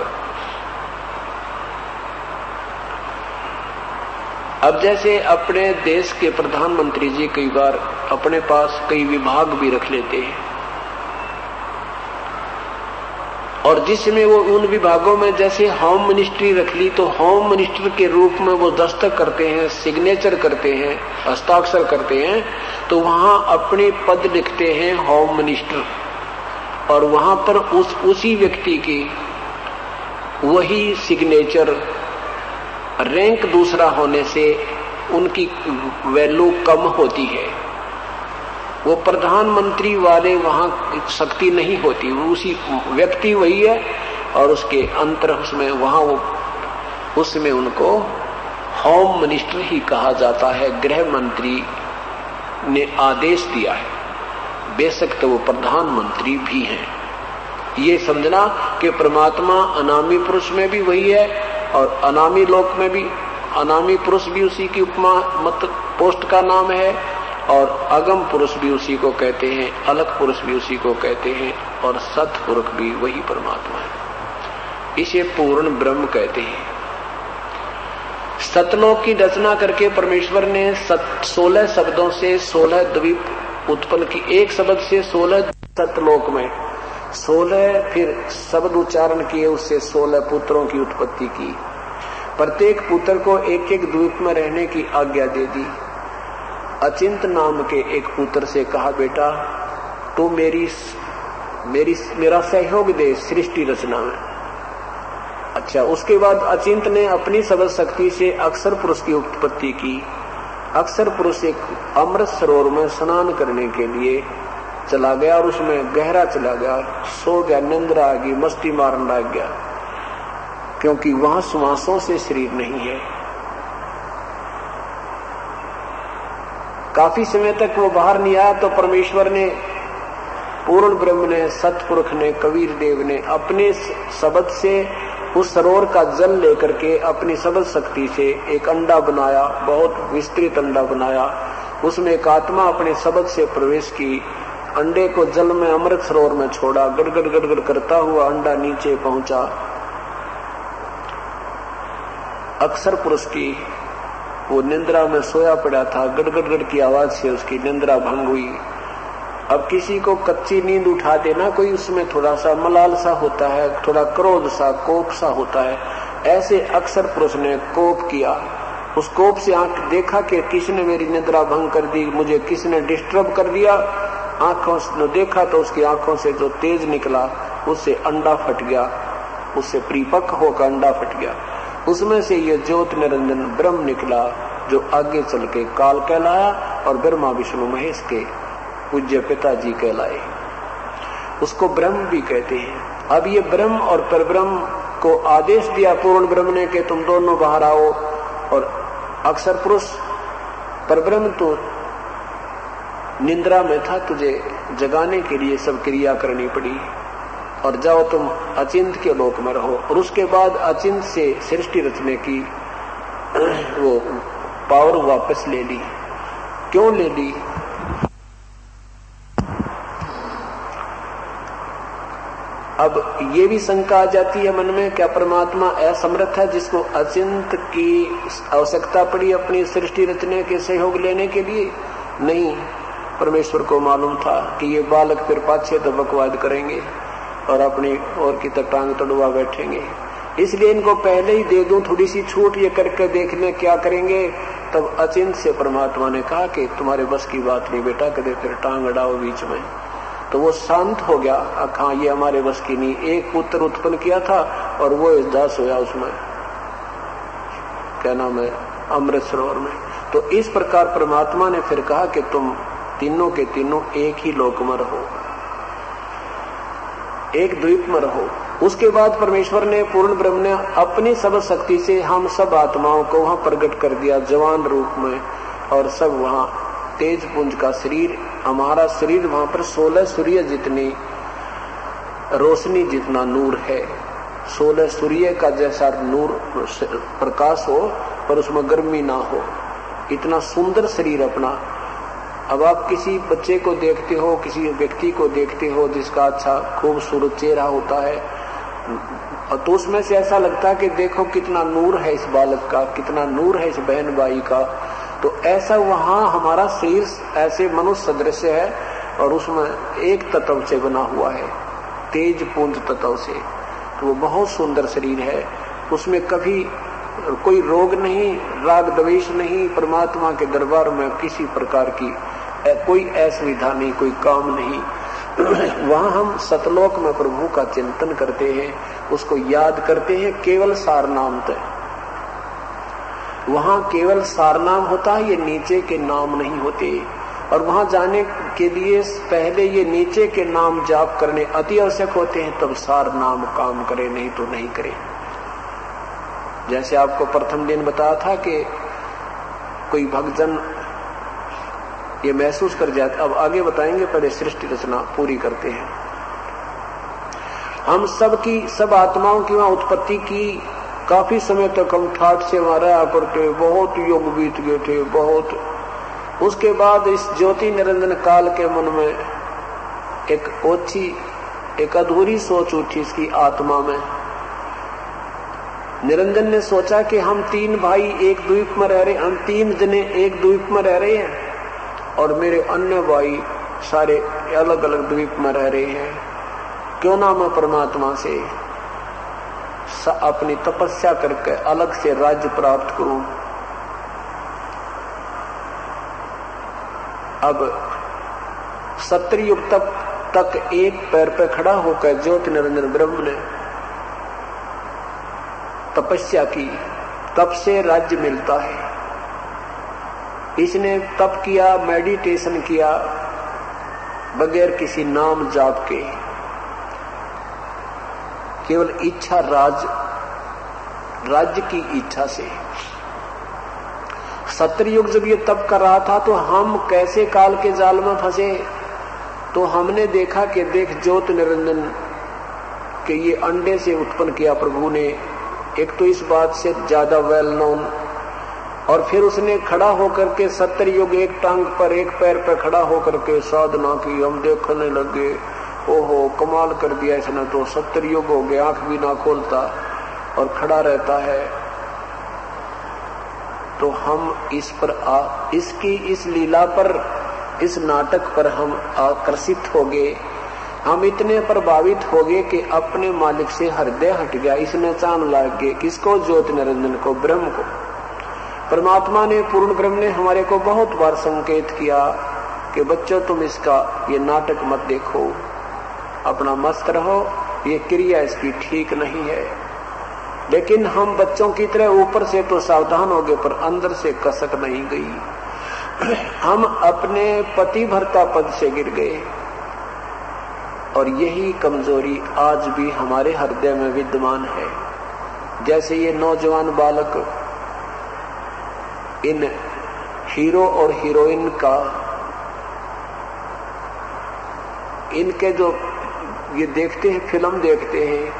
अब जैसे अपने देश के प्रधानमंत्री जी कई बार अपने पास कई विभाग भी रख लेते हैं, और जिसमें वो उन विभागों में जैसे होम मिनिस्ट्री रख ली, तो होम मिनिस्टर के रूप में वो दस्तक करते हैं, सिग्नेचर करते हैं, हस्ताक्षर करते हैं, तो वहां अपने पद लिखते हैं होम मिनिस्टर। और वहां पर उस उसी व्यक्ति की वही सिग्नेचर रैंक दूसरा होने से उनकी वैल्यू कम होती है। वो प्रधानमंत्री वाले वहां शक्ति नहीं होती, वो उसी व्यक्ति वही है और उसके अंतर उसमें वहां वो उसमें उनको होम मिनिस्टर ही कहा जाता है। गृह मंत्री ने आदेश दिया है, बेशक तो वो प्रधानमंत्री भी हैं। ये समझना कि परमात्मा अनामी पुरुष में भी वही है और अनामी लोक में भी, अनामी पुरुष भी उसी की उपमा मत पोस्ट का नाम है और अगम पुरुष भी उसी को कहते हैं, अलग पुरुष भी उसी को कहते हैं और सतपुरुष भी वही परमात्मा है। इसे पूर्ण ब्रह्म कहते हैं। सतलोक की रचना करके परमेश्वर ने सोलह शब्दों से सोलह द्वीप उत्पन्न की। एक शब्द से सोलह सतलोक में सोलह फिर शब्द उच्चारण किए, उससे सोलह पुत्रों की उत्पत्ति की। प्रत्येक पुत्र को एक एक द्वीप में रहने की आज्ञा दे दी। अचिंत नाम के एक पुत्र से कहा, बेटा तू मेरी मेरी मेरा सहयोग दे सृष्टि रचना में। अच्छा, उसके बाद अचिंत ने अपनी सबद शक्ति से अक्षर पुरुष की उत्पत्ति की। अक्षर पुरुष एक अमृत सरोवर में स्नान करने के लिए चला गया और उसमें गहरा चला गया, सो गया, निंद्रा आ गई, मस्ती मारने लग गया, क्योंकि वहां श्वासों से शरीर नहीं है। काफी समय तक वो बाहर नहीं आया तो परमेश्वर ने, पूर्ण ब्रह्म ने, सतपुरुष ने, कबीर देव ने अपने शब्द से उस सरोवर का जल लेकर के अपनी शब्द शक्ति से एक अंडा बनाया, बहुत विस्तृत अंडा बनाया। उसमें एक आत्मा अपने शब्द से प्रवेश की, अंडे को जल में अमृत सरोवर में छोड़ा, गड़गड़ गड़गड़ करता हुआ अंडा नीचे पहुंचा। अक्षर पुरुष की वो निंद्रा में सोया पड़ा था, गड़गड़ की आवाज से उसकी निंद्रा भंग हुई। अब किसी को कच्ची नींद उठा देना, कोई उसमें थोड़ा सा मलाल सा होता है, थोड़ा क्रोध सा, कोप सा होता है। ऐसे अक्षर पुरुष ने कोप किया। उस कोप से आंख देखा कि किसने मेरी निद्रा भंग कर दी, मुझे किसने डिस्टर्ब कर दिया। आंखों से देखा तो उसकी आंखों से जो तेज निकला उससे अंडा फट गया, उससे परिपक्व होकर अंडा फट गया। उसमें से ये ज्योत निरंजन ब्रह्म निकला, जो आगे चल के काल कहलाया और ब्रह्मा विष्णु महेश के पूज्य पिताजी कहलाए। उसको ब्रह्म भी कहते हैं। अब ये ब्रह्म और परब्रह्म को आदेश दिया पूर्ण ब्रह्म ने कि तुम दोनों बाहर आओ, और अक्षर पुरुष परब्रह्म तो निंद्रा में था, तुझे जगाने के लिए सब क्रिया करनी पड़ी और जाओ तुम अचिंत के लोक में रहो। और उसके बाद अचिंत से सृष्टि रचने की वो पावर वापस ले ली। क्यों ले ली? अब ये भी शंका आ जाती है मन में, क्या परमात्मा असमर्थ है जिसको अचिंत की आवश्यकता पड़ी अपनी सृष्टि रचने के सहयोग लेने के लिए? नहीं, परमेश्वर को मालूम था कि ये बालक फिर पाछे तो बकवाद करेंगे और अपनी और की तक टांग तड़वा बैठेंगे, इसलिए इनको पहले ही दे दूं थोड़ी सी छूट, ये करके देखने क्या करेंगे। तब अचिंत से परमात्मा ने कहा कि तुम्हारे बस की बात नहीं बेटा, कदे फिर टांग अड़ाओ बीच में। तो वो शांत हो गया, अखा ये हमारे बस की नहीं। एक पुत्र उत्पन्न किया था और वो दास होया उसमें, क्या नाम है, अमृत सरोवर में। तो इस प्रकार परमात्मा ने फिर कहा कि तुम तीनों के तीनों एक ही लोक में रहो, एक द्वीप में रहो। उसके बाद परमेश्वर ने, पूर्ण ब्रह्म ने अपनी सब शक्ति से हम सब आत्माओं को वहां प्रकट कर दिया जवान रूप में, और सब वहां तेज पुंज का शरीर, हमारा शरीर वहां पर सोलह सूर्य जितनी रोशनी जितना नूर है, सोलह सूर्य का जैसा नूर प्रकाश हो पर उसमें गर्मी ना हो, इतना सुंदर शरीर अपना। अब आप किसी बच्चे को देखते हो, किसी व्यक्ति को देखते हो जिसका अच्छा खूबसूरत चेहरा होता है, तो उसमें से ऐसा लगता है कि देखो कितना नूर है इस बालक का, कितना नूर है इस बहन भाई का। तो ऐसा वहां हमारा शरीर ऐसे मनुष्य सदृश है और उसमें एक तत्व से बना हुआ है, तेज पुंज तत्व से। तो वो बहुत सुंदर शरीर है, उसमें कभी कोई रोग नहीं, राग द्वेष नहीं, परमात्मा के दरबार में किसी प्रकार की कोई असुविधा नहीं, कोई काम नहीं। वहां हम सतलोक में प्रभु का चिंतन करते हैं, उसको याद करते हैं केवल सार नाम तक। वहां केवल सार नाम होता है, ये नीचे के नाम नहीं होते। और वहां जाने के लिए पहले ये नीचे के नाम जाप करने अति आवश्यक होते हैं, तब सार नाम काम करे, नहीं तो नहीं करे। जैसे आपको प्रथम दिन बताया था कि कोई भक्तजन ये महसूस कर जाते, अब आगे बताएंगे, पहले सृष्टि रचना पूरी करते हैं। हम सब की सब आत्माओं की वहां उत्पत्ति की काफी समय तक हम ठाठ से वहां रहा करते, बहुत युग बीत गए थे, बहुत। उसके बाद इस ज्योति निरंजन काल के मन में एक ओछी एक अधूरी सोच उठी इसकी आत्मा में। निरंजन ने सोचा कि हम तीन भाई एक द्वीप में रह रहे, हम तीन जने एक द्वीप में रह रहे हैं और मेरे अन्य भाई सारे अलग अलग द्वीप में रह रहे हैं, क्यों ना मैं परमात्मा से अपनी तपस्या करके अलग से राज्य प्राप्त करूं। अब सत्तर युग तक तक एक पैर पे खड़ा होकर ज्योति निरंजन ब्रह्म ने तपस्या की, तप से राज्य मिलता है। इसने तप किया, मेडिटेशन किया, बगैर किसी नाम जाप के, केवल इच्छा राज राज्य की इच्छा से। सत्तर युग जब ये तप कर रहा था तो हम कैसे काल के जाल में फंसे, तो हमने देखा कि देख ज्योत निरंजन के ये अंडे से उत्पन्न किया प्रभु ने, एक तो इस बात से ज्यादा वेल नोन, और फिर उसने खड़ा होकर के सत्तर युग एक टांग पर एक पैर पर खड़ा होकर के साधना की। हम देखने लगे, ओहो कमाल कर दिया इसने, तो सत्तर युग हो गए, आंख भी ना खोलता और खड़ा रहता है। तो हम इस पर आ, इसकी इस लीला पर, इस नाटक पर हम आकर्षित हो गए, हम इतने प्रभावित हो गए कि अपने मालिक से हृदय हट गया। इसने चांद लाग गए, किसको? ज्योति निरंजन को, ब्रह्म को। परमात्मा ने, पूर्ण ब्रह्म ने हमारे को बहुत बार संकेत किया कि बच्चों तुम इसका ये नाटक मत देखो, अपना मस्त रहो, ये क्रिया इसकी ठीक नहीं है। लेकिन हम बच्चों की तरह ऊपर से तो सावधान हो गए, पर अंदर से कसक नहीं गई। हम अपने पति भर्ता पद से गिर गए, और यही कमजोरी आज भी हमारे हृदय में विद्यमान है। जैसे ये नौजवान बालक इन हीरो और हीरोइन का, इनके जो ये देखते हैं, फिल्म देखते हैं,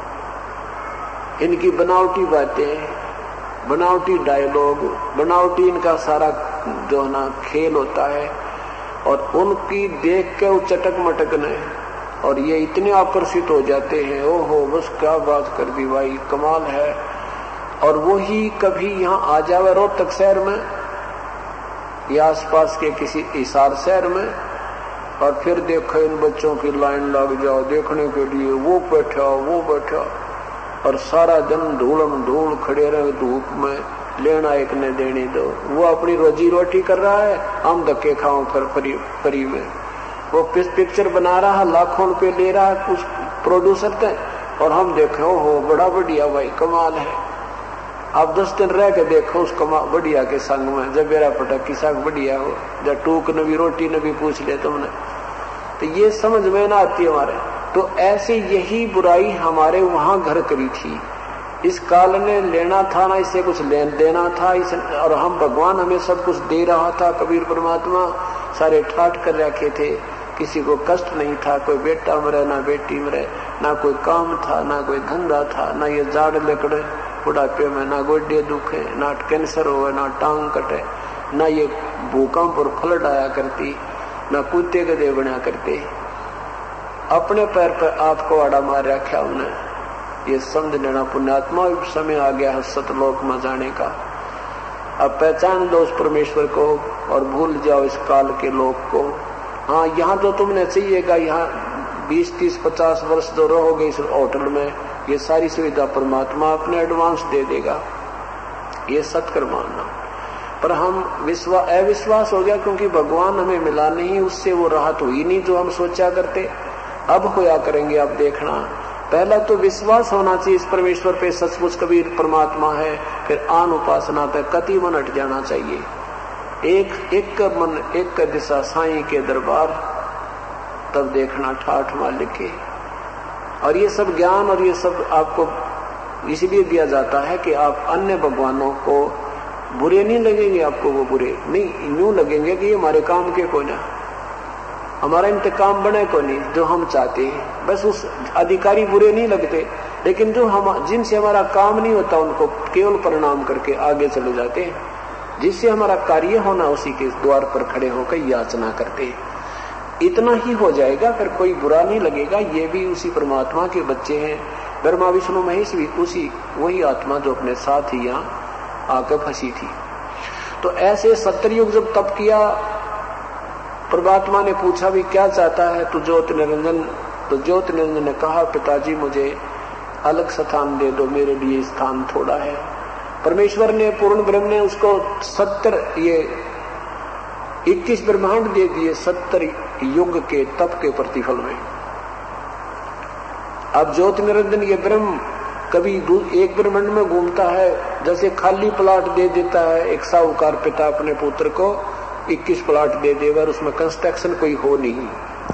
इनकी बनावटी बातें, बनावटी डायलॉग, बनावटी इनका सारा जो ना खेल होता है, और उनकी देख के वो चटक मटकने, और ये इतने आकर्षित हो जाते हैं, ओहो बस क्या बात कर दी भाई, कमाल है। और वो ही कभी यहाँ आ जावे रोहतक शहर में या आसपास के किसी हिसार शहर में, और फिर देखो इन बच्चों की लाइन लग जाओ देखने के लिए, वो बैठा वो बैठा, और सारा दिन धूलम धूल खड़े रहे धूप में, लेना एक ने देने दो। वो अपनी रोजी रोटी कर रहा है, हम धक्के खाओ फिर फरी फरी में। वो पिक्चर बना रहा है, लाखों रुपए ले रहा है उस प्रोड्यूसर से, और हम देखे हो बड़ा बढ़िया भाई, कमाल है। आप दस दिन रह के देखो उस कमा बढ़िया के संग में, जब मेरा पटक साग बढ़िया हो, जब टूक न भी रोटी न भी पूछ ले तुमने, तो ये समझ में ना आती हमारे। तो ऐसे यही बुराई हमारे वहां घर करी थी। इस काल ने लेना था ना, इससे कुछ लेन देना था, इस, और हम भगवान हमें सब कुछ दे रहा था। कबीर परमात्मा सारे ठाट कर रखे थे, किसी को कष्ट नहीं था, कोई बेटा मरे ना बेटी मरे, ना कोई काम था ना कोई धंधा था, ना ये जाड़ लकड़े बुढ़ापे में, ना गोड्डे दुखे, ना कैंसर हो, ना टांग कटे, ना ये भूकंप और फ्लड आया करती, ना कुत्ते गधे बना करते। अपने पैर पर आपको आड़ा मार रखा उन्हें, ये समझ लेना पुण्यात्मा समय आ गया है सतलोक में जाने का। अब पहचान लो उस परमेश्वर को और भूल जाओ इस काल के लोक को। हाँ, यहाँ तो तुमने चाहिएगा, यहाँ बीस तीस पचास वर्ष जो रहोगे इस होटल में, ये सारी सुविधा परमात्मा अपने एडवांस दे देगा, ये सत्कर मानना। पर हम विश्वास अविश्वास हो गया, क्योंकि भगवान हमें मिला नहीं, उससे वो राहत हुई नहीं जो हम सोचा करते। अब होया करेंगे, अब देखना पहला तो विश्वास होना चाहिए इस परमेश्वर पे, सचमुच कबीर परमात्मा है। फिर आन उपासना तक कति मन हट जाना चाहिए। एक एक का मन एक का दिशा साईं के दरबार, तब देखना ठाठ मालिक के। और ये सब ज्ञान और ये सब आपको इसलिए दिया जाता है कि आप अन्य भगवानों को बुरे नहीं लगेंगे, आपको वो बुरे नहीं यूं लगेंगे कि ये हमारे काम के को ना, हमारा इंतकाम बने को नहीं जो हम चाहते हैं। बस उस अधिकारी बुरे नहीं लगते, लेकिन जो हम जिनसे हमारा काम नहीं होता उनको केवल प्रणाम करके आगे चले जाते हैं। जिससे हमारा कार्य होना उसी के द्वार पर खड़े होकर याचना करते हैं। इतना ही हो जाएगा, फिर कोई बुरा नहीं लगेगा। ये भी उसी परमात्मा के बच्चे हैं। ब्रह्मा विष्णु महेश भी उसी वही आत्मा जो अपने साथ ही यहाँ आकर फंसी थी। तो ऐसे सत्तर युग जब तप किया, परमात्मा ने पूछा भी क्या चाहता है तू ज्योति निरंजन? तो ज्योति निरंजन ने कहा पिताजी मुझे अलग स्थान दे दो, मेरे लिए स्थान थोड़ा है। परमेश्वर ने पूर्ण ब्रह्म ने उसको सत्तर ये इक्कीस ब्रह्मांड दे दिए सत्तर युग के तप के प्रतिफल में। अब ज्योति निरंजन ये ब्रह्म कभी एक ब्रह्मांड में घूमता है, जैसे खाली प्लाट दे देता है एक साहूकार पिता अपने पुत्र को, इक्कीस प्लाट दे देगा और उसमें कंस्ट्रक्शन कोई हो नहीं।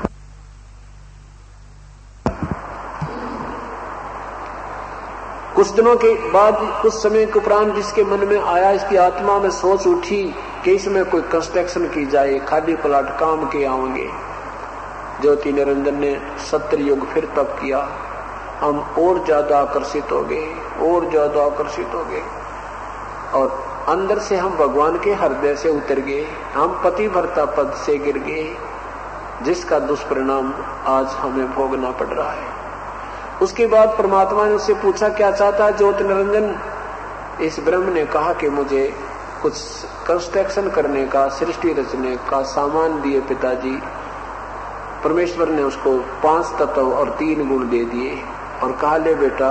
कुछ दिनों के बाद, कुछ समय के उपरांत जिसके मन में आया, इसकी आत्मा में सोच उठी कि इसमें कोई कंस्ट्रक्शन की जाए, खाली प्लाट काम के आएंगे। ज्योति निरंजन ने सत्तर युग फिर तप किया। हम और ज्यादा आकर्षित हो गए, और ज्यादा आकर्षित हो गए, और अंदर से हम भगवान के हृदय से उतर गए। हम पतिव्रता पद से गिर गए, जिसका दुष्परिणाम आज हमें भोगना पड़ रहा है। उसके बाद परमात्मा ने उससे पूछा क्या चाहता है ज्योति निरंजन? इस ब्रह्म ने कहा कि मुझे कुछ कंस्ट्रक्शन करने का, सृष्टि रचने का सामान दिए पिताजी। परमेश्वर ने उसको पांच तत्व और तीन गुण दे दिए और कहा ले बेटा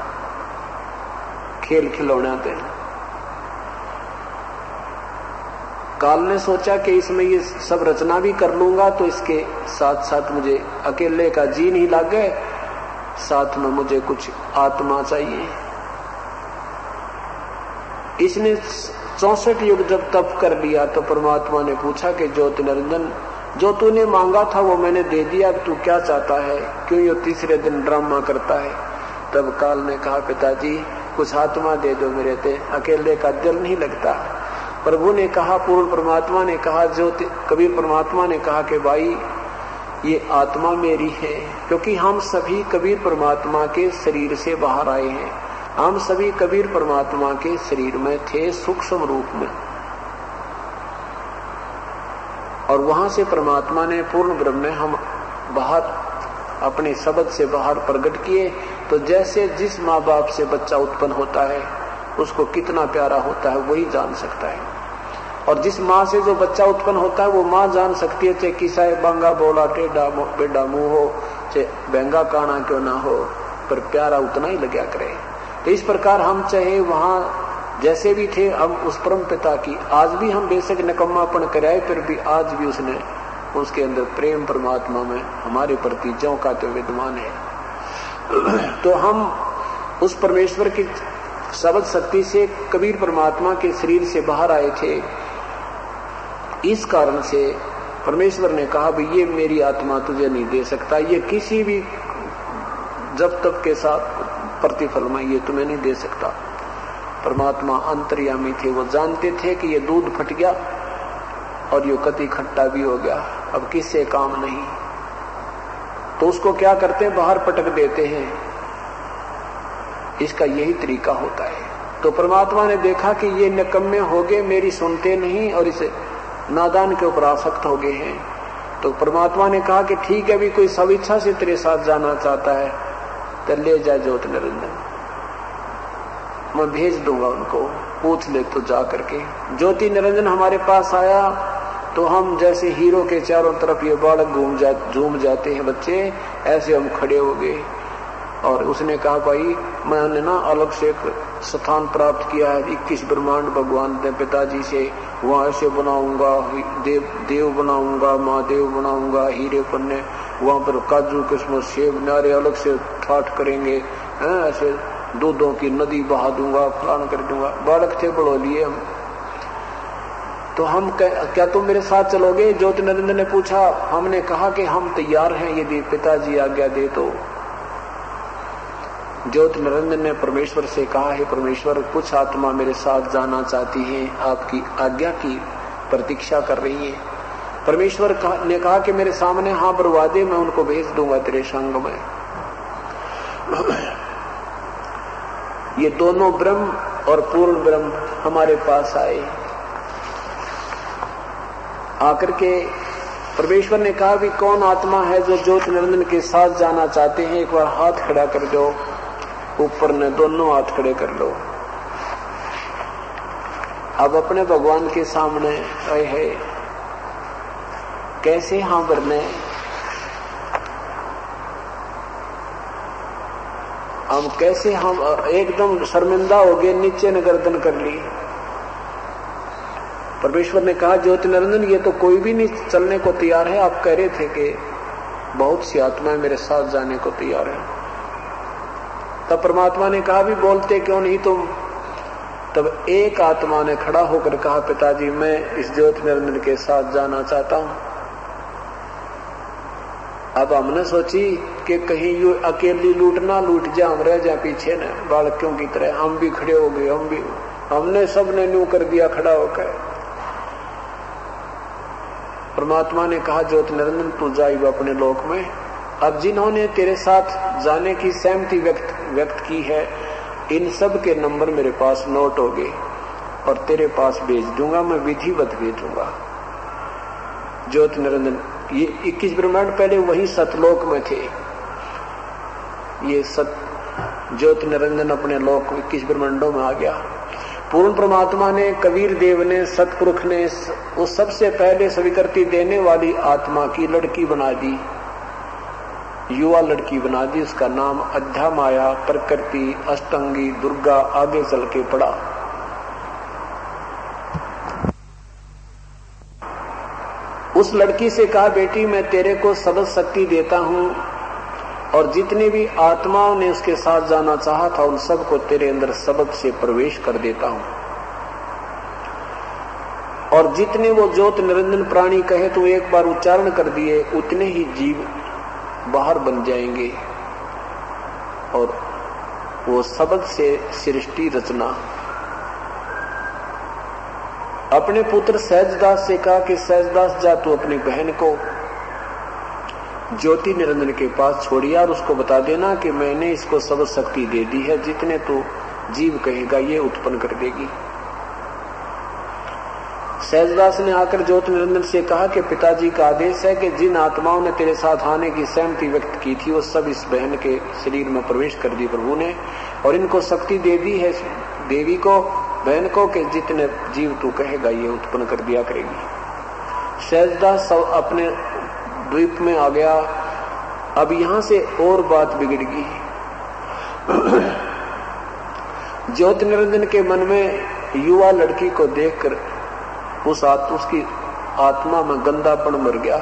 खेल खिलौना दे। काल ने सोचा कि इसमें ये सब रचना भी कर लूंगा तो इसके साथ साथ मुझे अकेले का जी नहीं लगे, साथ में मुझे कुछ आत्मा चाहिए। इसने चौसठ युग जब तप कर लिया तो परमात्मा ने पूछा कि ज्योति निरंजन जो तूने मांगा था वो मैंने दे दिया, तू क्या चाहता है? क्यों ये तीसरे दिन ड्रामा करता है? तब काल ने कहा पिताजी कुछ आत्मा दे दो, मेरे ते अकेले का दिल नहीं लगता। प्रभु ने कहा, पूर्ण परमात्मा ने कहा, ज्योति कबीर परमात्मा ने कहा कि भाई ये आत्मा मेरी है, क्योंकि हम सभी कबीर परमात्मा के शरीर से बाहर आए हैं। हम सभी कबीर परमात्मा के शरीर में थे सूक्ष्म रूप में, और वहां से परमात्मा ने पूर्ण ब्रह्म में हम बाहर अपने शब्द से बाहर प्रकट किए। तो जैसे जिस माँ बाप से बच्चा उत्पन्न होता है उसको कितना प्यारा होता है वही जान सकता है, और जिस माँ से जो बच्चा उत्पन्न होता है वो माँ जान सकती है, चाहे किसा बांगा बोला टेढ़ा बेडा मुंह हो, चाहे बेंगा काना क्यों ना हो, पर प्यारा उतना ही लगा करे। तो इस प्रकार हम चाहे वहां जैसे भी थे, हम उस परम पिता की आज भी हम बेशक नकम्मापन कराए, फिर भी आज भी उसने उसके अंदर प्रेम परमात्मा में हमारे प्रति ज्यों का तो विद्यमान है। तो हम उस परमेश्वर की शब्द शक्ति से कबीर परमात्मा के शरीर से बाहर आए थे। इस कारण से परमेश्वर ने कहा भी ये मेरी आत्मा तुझे नहीं दे सकता, ये किसी भी जब तक के साथ प्रतिफल में ये तुम्हें नहीं दे सकता। परमात्मा अंतर्यामी थे, वो जानते थे कि ये दूध फट गया और ये कति खट्टा भी हो गया, अब किससे काम नहीं, तो उसको क्या करते हैं बाहर पटक देते हैं। इसका यही तरीका होता है। तो परमात्मा ने देखा कि ये निकम्मे हो गए, मेरी सुनते नहीं और इसे नादान के ऊपर आसक्त हो गए हैं। तो परमात्मा ने कहा कि ठीक है, भी कोई स्वेच्छा से तेरे साथ जाना चाहता है तो ले जा ज्योति निरंजन, मैं भेज दूंगा उनको, पूछ ले तो जा करके। ज्योति निरंजन हमारे पास आया तो हम जैसे हीरो के चारों तरफ ये बालक घूम जा झूम जाते हैं बच्चे, ऐसे हम खड़े हो गए। और उसने कहा भाई मैंने ना अलग से एक स्थान प्राप्त किया है, इक्कीस ब्रह्मांड भगवान ने पिताजी से, वहां ऐसे बनाऊंगा, देव देव बनाऊंगा, महादेव बनाऊंगा, हीरे पन्ने वहां पर काजू किस्मत सेब नारे अलग से ठाठ करेंगे, ऐसे दूधों की नदी बहा दूंगा, फलान कर दूंगा। बालक थे, बड़ो लिए हम। तो हम क्या तुम मेरे साथ चलोगे? ज्योति नरेंद्र ने पूछा। हमने कहा कि हम तैयार हैं यदि पिताजी आज्ञा दे तो। ज्योति नरेंद्र ने परमेश्वर से कहा, है परमेश्वर, कुछ आत्मा मेरे साथ जाना चाहती है, आपकी आज्ञा की प्रतीक्षा कर रही है। परमेश्वर ने कहा कि मेरे सामने हाँ बरवा दे, मैं उनको भेज दूंगा तेरे संग में। ये दोनों ब्रह्म और पूर्ण ब्रह्म हमारे पास आए। आकर के परमेश्वर ने कहा भी कौन आत्मा है जो ज्योति निरंजन के साथ जाना चाहते हैं? एक बार हाथ खड़ा कर दो। ऊपर ने दोनों हाथ खड़े कर लो। अब अपने भगवान के सामने आए है, कैसे हाँ भरने? हम कैसे हम एकदम शर्मिंदा हो गए, नीचे ने गर्दन कर ली। परमेश्वर ने कहा, ज्योति निरंजन ये तो कोई भी नहीं चलने को तैयार है। आप कह रहे थे कि बहुत सी आत्माएं मेरे साथ जाने को तैयार है। तब परमात्मा ने कहा, भी बोलते क्यों नहीं तुम? तब एक आत्मा ने खड़ा होकर कहा, पिताजी मैं इस ज्योति निरंजन के साथ जाना चाहता हूं। अब हमने सोची कि कहीं यू अकेली लूट ना लूट जा, हम रह जाए पीछे न, बालकों की तरह। हम भी खड़े हो गए, हम भी हमने सबने न्यू कर दिया खड़ा होकर। परमात्मा ने कहा, ज्योति निरंजन तू जाइब अपने लोक में। अब जिन्होंने तेरे साथ जाने की सहमति व्यक्त व्यक्त की है, इन सब के नंबर मेरे पास नोट हो गए और तेरे पास भेज दूंगा, मैं विधिवत भेजूंगा। ज्योति निरंजन ये इक्कीस ब्रह्मांड पहले वही सतलोक में थे। ये सत ज्योति निरंजन अपने लोक इक्कीस ब्रह्मांडों में आ गया। पूर्ण परमात्मा ने, कबीर देव ने, सतपुरुष ने उस सबसे पहले स्वीकृति देने वाली आत्मा की लड़की बना दी, युवा लड़की बना दी। उसका नाम अध्या माया, प्रकृति, अष्टंगी, दुर्गा आगे चल के पड़ा। उस लड़की से कहा, बेटी मैं तेरे को सबद शक्ति देता हूं और जितनी भी आत्माओं ने उसके साथ जाना चाहा था उन सबको तेरे अंदर सबद से प्रवेश कर देता हूं। और जितने वो ज्योति निरंजन प्राणी कहे तो एक बार उच्चारण कर दिए, उतने ही जीव बाहर बन जाएंगे और वो सबद से सृष्टि रचना। अपने पुत्र सहजदास से कहा कि सहजदास जा तू अपनी बहन को ज्योति निरंजन के पास छोड़िया और उसको बता देना कि मैंने इसको सबद शक्ति दे दी है, जितने तू जीव कहेगा ये उत्पन्न कर देगी। सहजदास ने आकर ज्योति निरंजन से कहा कि पिताजी का आदेश है कि जिन आत्माओं ने तेरे साथ आने की सहमति व्यक्त की थी वो सब इस बहन के शरीर में प्रवेश कर दी प्रभु ने, और इनको शक्ति दे दी है देवी को, बहन को, कि जितने जीव तू कहेगा ये उत्पन्न कर दिया करेगी। सहजदास सब अपने द्वीप में आ गया। अब यहां से और बात बिगड़ गई। ज्योति निरंजन के मन में युवा लड़की को देखकर उस आत्मा उसकी आत्मा में गंदापन मर गया।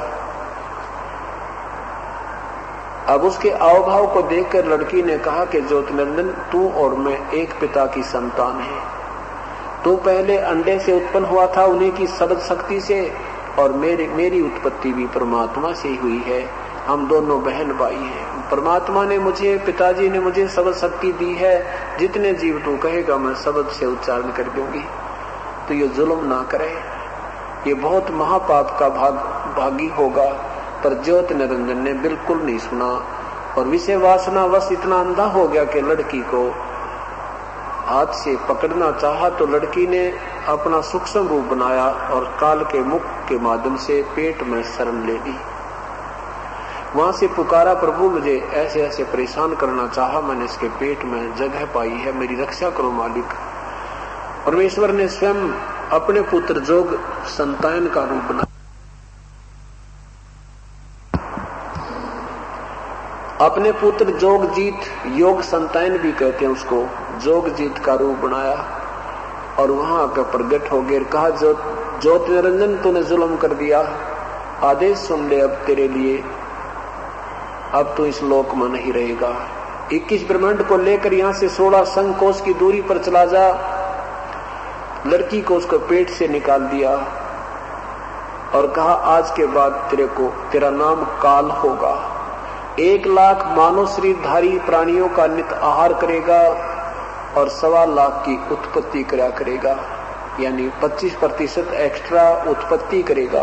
अब उसके आवभाव को देखकर लड़की ने कहा कि ज्योति निरंजन तू और मैं एक पिता की संतान है। तू पहले अंडे से उत्पन्न हुआ था उन्हीं की सबद शक्ति से, और मेरी मेरी उत्पत्ति भी परमात्मा से ही हुई है। हम दोनों बहन भाई हैं। परमात्मा ने मुझे, पिताजी ने मुझे सबद शक्ति दी है, जितने जीव तू कहेगा मैं सबद से उच्चारण कर दूंगी। तो ये जुल्म ना करे, ये बहुत महापाप का भाग भागी होगा। पर ज्योति निरंजन ने बिल्कुल नहीं सुना और विषय वासना वश इतना अंधा हो गया कि लड़की को हाथ से पकड़ना चाहा तो लड़की ने अपना सूक्ष्म रूप बनाया और काल के मुख के माध्यम से पेट में शरण ले ली। वहां से पुकारा, प्रभु मुझे ऐसे ऐसे परेशान करना चाहा, मैंने इसके पेट में जगह पाई है, मेरी रक्षा करो मालिक। परमेश्वर ने स्वयं अपने पुत्र जोग संतान का रूप बनाया। अपने पुत्र जोगजीत, योग संतान भी कहते हैं उसको, जोगजीत का रूप बनाया और वहां आकर प्रगट हो गए। कहा, जो ज्योति निरंजन तूने जुल्म कर दिया, आदेश सुन ले अब तेरे लिए अब तो इस लोक में नहीं रहेगा। इक्कीस ब्रह्मांड को लेकर यहां से सोलह संकोश की दूरी पर चला जा। लड़की को उसको पेट से निकाल दिया और कहा आज के बाद तेरे को तेरा नाम काल होगा। एक लाख मानव शरीरधारी प्राणियों का नित आहार करेगा और सवा लाख की उत्पत्ति करा करेगा, यानी पच्चीस प्रतिशत एक्स्ट्रा उत्पत्ति करेगा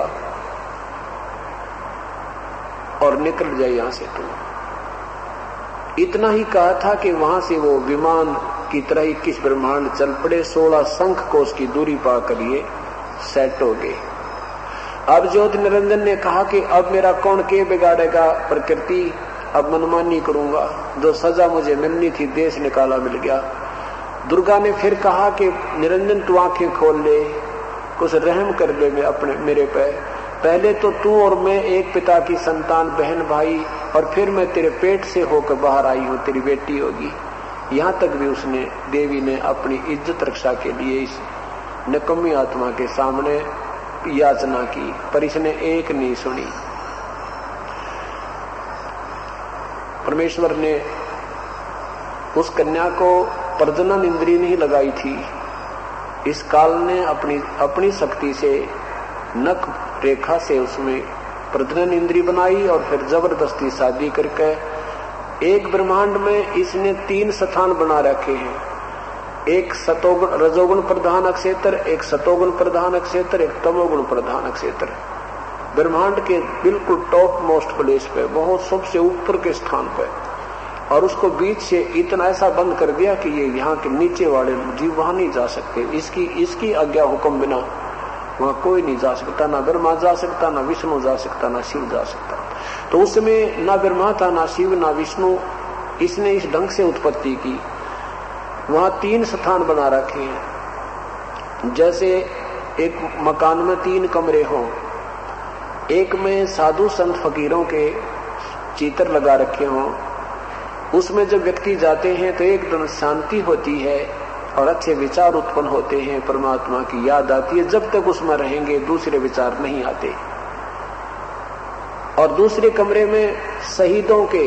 और निकल जाए यहां से। तुम इतना ही कहा था कि वहां से वो विमान की तरह इक्कीस ब्रह्मांड चल पड़े। सोलह शंख कोश की दूरी पाकर ये सेट हो गए। अब ज्योति निरंजन ने कहा कि अब मेरा कौन के बिगाड़ेगा प्रकृति, अब मनमानी करूंगा, जो सजा मुझे मिलनी थी देश निकाला मिल गया। दुर्गा ने फिर कहा कि निरंजन तू आंखें खोल ले, कुछ रहम कर ले मैं अपने मेरे पे। पहले तो तू और मैं एक पिता की संतान, बहन भाई, और फिर मैं तेरे पेट से होकर बाहर आई हूं, तेरी बेटी होगी। यहां तक भी उसने देवी ने अपनी इज्जत रक्षा के लिए इस निकम्मी आत्मा के सामने याचना की, पर इसने एक नहीं सुनी। परमेश्वर ने उस कन्या को प्रजनन इंद्रिय नहीं लगाई थी। इस काल ने अपनी अपनी शक्ति से नख रेखा से उसमें प्रजनन इंद्रिय बनाई और फिर जबरदस्ती शादी करके एक ब्रह्मांड में इसने तीन स्थान बना रखे हैं। एक सतोगुण रजोगुण प्रधान क्षेत्र, एक सतोगुण प्रधान क्षेत्र, एक तमोगुण प्रधान क्षेत्र। ब्रह्मांड के बिल्कुल टॉप मोस्ट प्लेस पे, बहुत सबसे ऊपर के स्थान पे, और उसको बीच से इतना ऐसा बंद कर दिया कि ये यहाँ के नीचे वाले जीव वहां नहीं जा सकते। इसकी इसकी आज्ञा हुक्म बिना वहां कोई नहीं जा सकता, ना ब्रह्मा जा सकता, ना विष्णु जा सकता, ना शिव जा सकता। तो उसमें ना ब्रह्मा था, ना शिव, ना विष्णु। इसने इस ढंग से उत्पत्ति की। वहां तीन स्थान बना रखे हैं। जैसे एक मकान में तीन कमरे हों, एक में साधु संत फकीरों के चित्र लगा रखे हों, उसमें जब व्यक्ति जाते हैं तो एकदम शांति होती है और अच्छे विचार उत्पन्न होते हैं, परमात्मा की याद आती है। जब तक उसमें रहेंगे दूसरे विचार नहीं आते। और दूसरे कमरे में शहीदों के,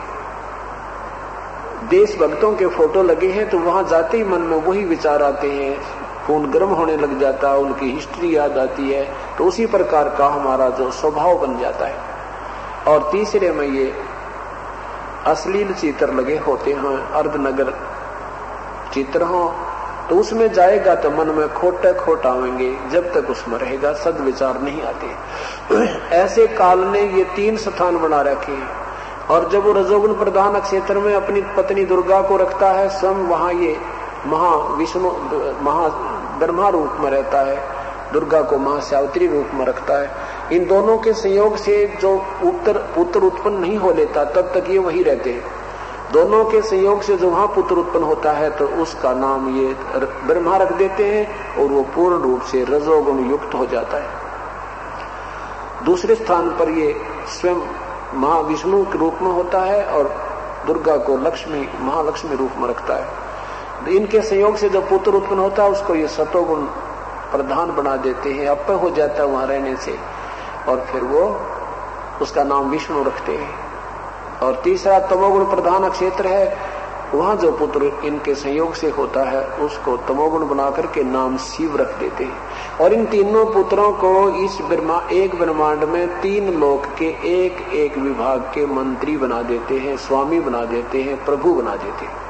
देशभक्तों के फोटो लगे हैं, तो वहां जाते ही मन में वही विचार आते हैं, खून गर्म होने लग जाता है, उनकी हिस्ट्री याद आती है। तो उसी प्रकार का हमारा जो स्वभाव बन जाता है। और तीसरे में ये अश्लील चित्र लगे होते हैं, अर्धनगर चित्र हो, तो उसमें जाएगा तो मन में खोटे खोट आवेंगे। जब तक उसमें रहेगा सद्विचार नहीं आते। ऐसे काल ने ये तीन स्थान बना रखे हैं। और जब वो रजोगुण प्रधान क्षेत्र में अपनी पत्नी दुर्गा को रखता है, स्वयं वहां ये महा विष्णु महा ब्रह्मा रूप में रहता है, दुर्गा को महासावित्री रूप में रखता है। इन दोनों के संयोग से जो उत्तर पुत्र उत्पन्न नहीं हो लेता तब तक ये वही रहते हैं। दोनों के संयोग से जो वहां पुत्र उत्पन्न होता है तो उसका नाम ये ब्रह्मा रख देते हैं और वो पूर्ण रूप से रजोगुण युक्त हो जाता है। दूसरे स्थान पर ये स्वयं महाविष्णु के रूप में होता है और दुर्गा को लक्ष्मी महालक्ष्मी रूप में रखता है। इनके संयोग से जो पुत्र उत्पन्न होता है उसको ये सतोगुण प्रधान बना देते हैं, अपय हो जाता है वहां रहने से, और फिर वो उसका नाम विष्णु रखते हैं। और तीसरा तमोगुण प्रधान क्षेत्र है, वहां जो पुत्र इनके संयोग से होता है उसको तमोगुण बनाकर के नाम शिव रख देते हैं। और इन तीनों पुत्रों को इस ब्रह्मा एक ब्रह्मांड में तीन लोक के एक एक विभाग के मंत्री बना देते हैं, स्वामी बना देते हैं, प्रभु बना देते हैं।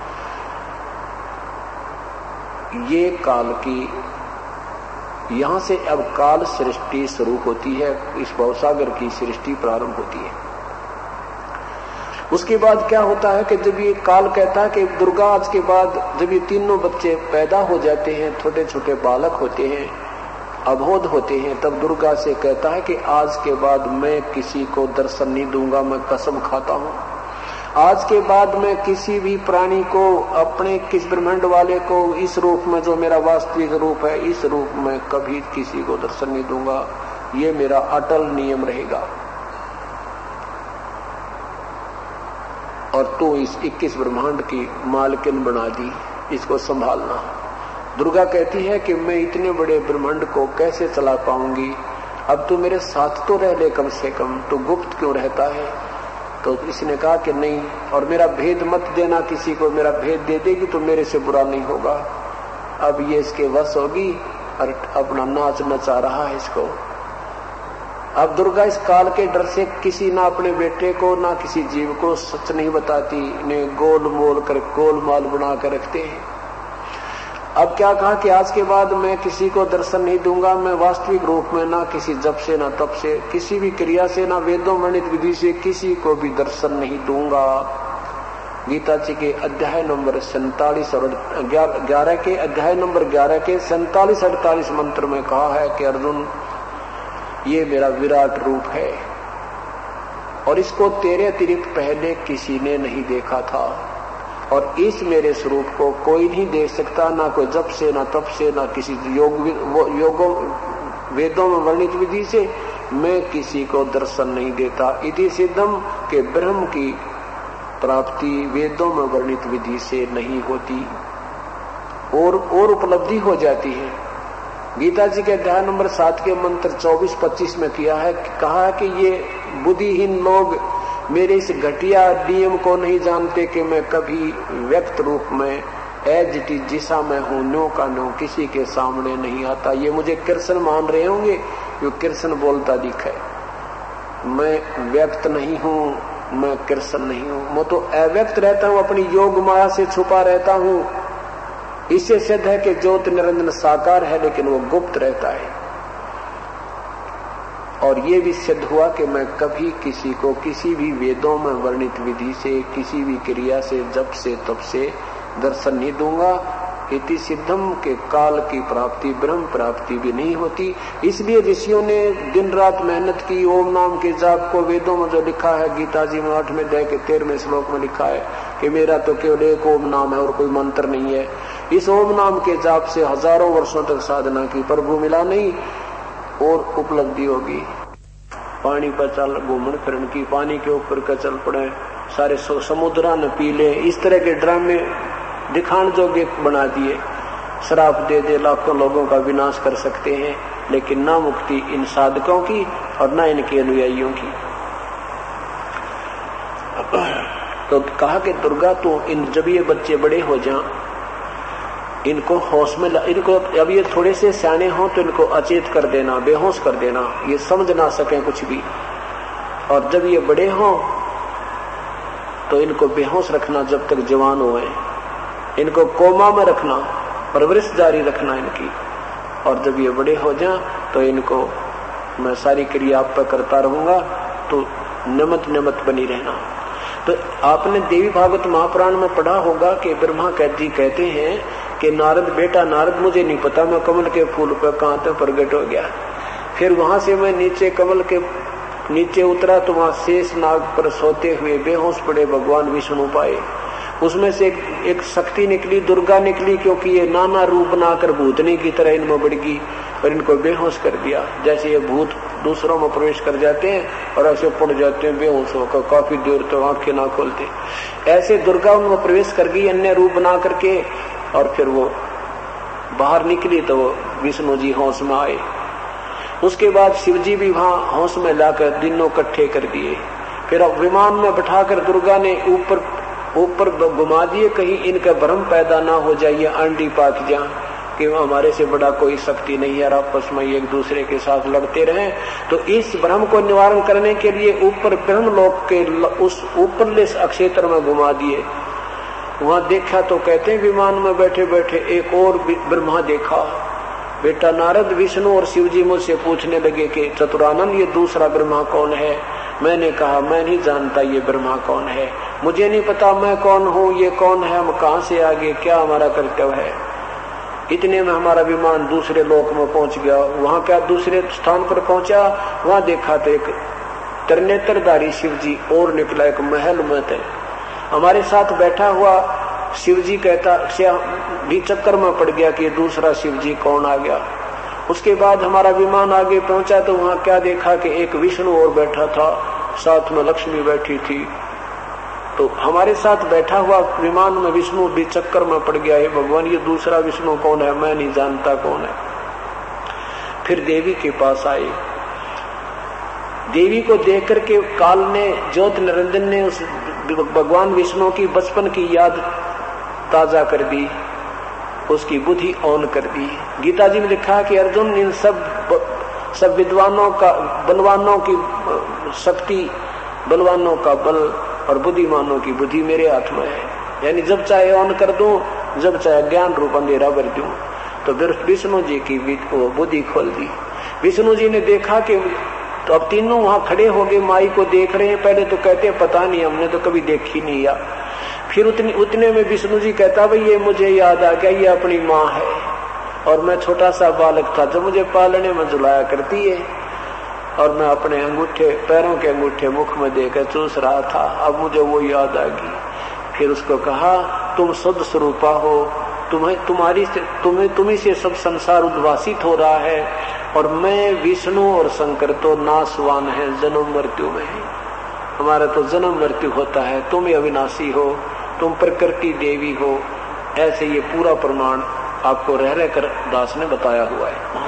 ये काल की, यहां से अब काल सृष्टि शुरू होती है, इस भवसागर की सृष्टि प्रारंभ होती है। उसके बाद क्या होता है कि जब ये काल कहता है कि दुर्गा आज के बाद जब ये तीनों बच्चे पैदा हो जाते हैं, छोटे छोटे बालक होते हैं, अबोध होते हैं, तब दुर्गा से कहता है कि आज के बाद मैं किसी को दर्शन नहीं दूंगा, मैं कसम खाता हूं। आज के बाद मैं किसी भी प्राणी को, अपने किस ब्रह्मांड वाले को इस रूप में जो मेरा वास्तविक रूप है, इस रूप में कभी किसी को दर्शन नहीं दूंगा। ये मेरा अटल नियम रहेगा। और तू इस इक्कीस ब्रह्मांड की मालकिन बना दी, इसको संभालना। दुर्गा कहती है कि मैं इतने बड़े ब्रह्मांड को कैसे चला पाऊंगी, अब तू मेरे साथ तो रह ले कम से कम, तू गुप्त क्यों रहता है? तो इसने कहा कि नहीं, और मेरा भेद मत देना किसी को, मेरा भेद दे देगी तो मेरे से बुरा नहीं होगा। अब ये इसके वश होगी और अपना नाच नचा रहा है इसको। अब दुर्गा इस काल के डर से किसी ना अपने बेटे को ना किसी जीव को सच नहीं बताती, इन्हें गोल मोल कर गोलमाल बना कर रखते हैं। अब क्या कहा कि आज के बाद मैं किसी को दर्शन नहीं दूंगा, मैं वास्तविक रूप में ना किसी जप से ना तप से किसी भी क्रिया से ना वेदों वर्णित विधि से किसी को भी दर्शन नहीं दूंगा। गीता जी के अध्याय नंबर सैतालीस और ग्यारह के अध्याय नंबर ग्यारह के सैतालीस अड़तालीस मंत्र में कहा है कि अर्जुन ये मेरा विराट रूप है और इसको तेरे अतिरिक्त पहले किसी ने नहीं देखा था, और इस मेरे स्वरूप को कोई नहीं देख सकता, ना कोई जप से ना तप से ना किसी योग योगों वेदों में वर्णित विधि से मैं किसी को दर्शन नहीं देता। इति सिद्धम के ब्रह्म की प्राप्ति वेदों में वर्णित विधि से नहीं होती और और उपलब्धि हो जाती है। गीता जी के अध्याय नंबर सात के मंत्र चौबीस पच्चीस में किया है, कहा है कि ये बुद्धिहीन लोग मेरे इस घटिया नियम को नहीं जानते कि मैं कभी व्यक्त रूप में एज इट इज जिसा मैं हूं न्यो का न्यो किसी के सामने नहीं आता। ये मुझे कृष्ण मान रहे होंगे, जो कृष्ण बोलता दिखा है। मैं व्यक्त नहीं हूं, मैं कृष्ण नहीं हूं, मैं तो अव्यक्त रहता हूं, अपनी योग माया से छुपा रहता हूं। इससे सिद्ध है कि ज्योत निरंजन साकार है लेकिन वो गुप्त रहता है। और ये भी सिद्ध हुआ कि मैं कभी किसी को किसी भी वेदों में वर्णित विधि से किसी भी क्रिया से जप से तप से दर्शन नहीं दूंगा। इति सिद्धम के काल की प्राप्ति ब्रह्म प्राप्ति भी नहीं होती। इसलिए ऋषियों ने दिन रात मेहनत की, ओम नाम के जाप को वेदों में जो लिखा है, गीता जी में आठवें अध्याय के तेरहवें श्लोक में लिखा है कि मेरा तो केवल एक ओम नाम है और कोई मंत्र नहीं है। इस ओम नाम के जाप से हजारों वर्षों तक साधना की, प्रभु मिला नहीं और उपलब्धि होगी। पानी पर चल घूमन फिरन की, पानी के ऊपर का चल पड़े, सारे समुद्रा न पी ले, इस तरह के ड्रामे दिखान जोगे बना दिए। श्राप दे दे लाखों लोगों का विनाश कर सकते हैं, लेकिन ना मुक्ति इन साधकों की और ना इनके अनुयायियों की। तो कहा कि दुर्गा तो इन जब ये बच्चे बड़े हो जाएं, इनको होश में, इनको अब ये थोड़े से सियाने हों तो इनको अचेत कर देना, बेहोश कर देना, ये समझ ना सकें कुछ भी। और जब ये बड़े हों तो इनको बेहोश रखना जब तक जवान हुए, इनको कोमा में रखना, परवरिश जारी रखना इनकी। और जब ये बड़े हो जाएं तो इनको मैं सारी क्रिया आप पर करता रहूंगा, तो नमत नमत बनी रहना। तो आपने देवी भागवत महापुराण में पढ़ा होगा कि ब्रह्मा जी कहते हैं कि नारद बेटा नारद, मुझे नहीं पता मैं कमल के फूल पर कहां तक प्रकट हो गया। फिर वहां से मैं नीचे कमल के नीचे उतरा तो वहां शेष नाग पर सोते हुए बेहोश पड़े भगवान विष्णु पाए। उसमें से एक, एक शक्ति निकली, दुर्गा निकली, क्योंकि ये नाना रूप बनाकर भूतनी की तरह इनमें बढ़ गई और इनको बेहोश कर दिया। जैसे ये भूत दूसरों में प्रवेश कर जाते हैं और ऐसे पड़ जाते हैं बेहोश होकर, काफी देर तक तो आंखें ना खोलते, ऐसे दुर्गा उनमें प्रवेश कर गई अन्य रूप बना करके। और फिर वो बाहर निकली तो वो विष्णु जी होश में आए। उसके बाद शिव जी भी वहां होश में लाकर दिनों इकट्ठे कर दिए। फिर अब विमान में बैठाकर दुर्गा ने ऊपर ऊपर घुमा दिए, कहीं इनका भ्रम पैदा ना हो जाए, अंडी पाक जाए कि हमारे से बड़ा कोई शक्ति नहीं है, आपस में एक दूसरे के साथ लड़ते रहे। तो इस भ्रम को निवारण करने के लिए ऊपर ब्रह्मलोक के उस ऊपरले अक्षेत्र में घुमा दिए। वहां देखा तो कहते हैं विमान में बैठे बैठे एक और ब्रह्मा देखा। बेटा नारद, विष्णु और शिव जी मुझसे पूछने लगे कि चतुरानंद ये दूसरा ब्रह्मा कौन है। मैंने कहा मैं नहीं जानता ये ब्रह्मा कौन है, मुझे नहीं पता मैं कौन हूँ, ये कौन है, हम कहां से आगे, क्या हमारा कर्तव्य है। इतने में हमारा विमान दूसरे लोक में पहुंच गया। वहां क्या दूसरे स्थान पर पहुंचा, वहां देखा तो एक त्रिनेत्रधारी शिव जी और निकला, एक महल में थे। हमारे साथ बैठा हुआ शिव जी कहता भी चक्कर में पड़ गया कि दूसरा शिव जी कौन आ गया। उसके बाद हमारा विमान आगे पहुंचा तो वहां क्या देखा कि एक विष्णु और बैठा था, साथ में लक्ष्मी बैठी थी। तो हमारे साथ बैठा हुआ विमान में विष्णु भी चक्कर में पड़ गया, है भगवान ये दूसरा विष्णु कौन है, मैं नहीं जानता कौन है। फिर देवी के पास आए देवी को देख करके काल ने, ज्योत निरंजन ने उस भगवान विष्णु की बचपन की याद ताजा कर दी, उसकी बुद्धि ऑन कर दी। गीता जी में लिखा कि अर्जुन, इन सब सब विद्वानों का, बलवानों की शक्ति, बलवानों का बल और बुद्धिमानों की बुद्धि मेरे हाथ में है। यानी जब चाहे ऑन कर दूं, जब चाहे ज्ञान रूप अंधेरा भर दूं। तो फिर विष्णु जी की बुद्धि खोल दी। विष्णु जी ने देखा कि तो अब तीनों वहां खड़े हो गए, माई को देख रहे हैं। पहले तो कहते पता नहीं, हमने तो कभी देखी नहीं। या फिर उतने उतने में विष्णु जी कहता, भाई ये मुझे याद आ गया, ये अपनी माँ है और मैं छोटा सा बालक था जो मुझे पालने में झुलाया करती है, और मैं अपने अंगूठे, पैरों के अंगूठे मुख में देकर चूस रहा था, अब मुझे वो याद आ गई। फिर उसको कहा, तुम शुद्ध स्वरूपा हो, तुम्हें तुम्हारी से तुम्हें तुम्ही से सब संसार उद्भासित हो रहा है, और मैं विष्णु और शंकर तो नाशवान है, जन्म मृत्यु में है। हमारा तो जन्म मृत्यु होता है, तुम अविनाशी हो, तुम प्रकृति देवी हो। ऐसे ये पूरा प्रमाण आपको रह रह कर दास ने बताया हुआ है।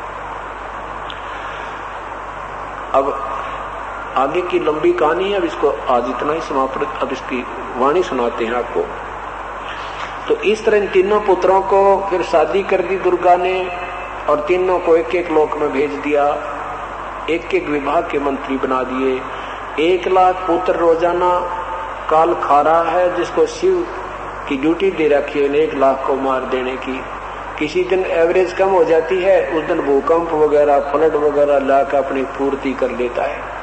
अब आगे की लंबी कहानी है, अब इसको आज इतना ही समाप्त, अब इसकी वाणी सुनाते हैं आपको। तो इस तरह इन तीनों पुत्रों को फिर शादी कर दी दुर्गा ने, और तीनों को एक एक लोक में भेज दिया, एक एक विभाग के मंत्री बना दिए। एक लाख पुत्र रोजाना काल खा रहा है, जिसको शिव की ड्यूटी दे रखी है एक लाख को मार देने की। किसी दिन एवरेज कम हो जाती है, उस दिन भूकंप वगैरह, फ्लड वगैरह लाकर अपनी पूर्ति कर लेता है।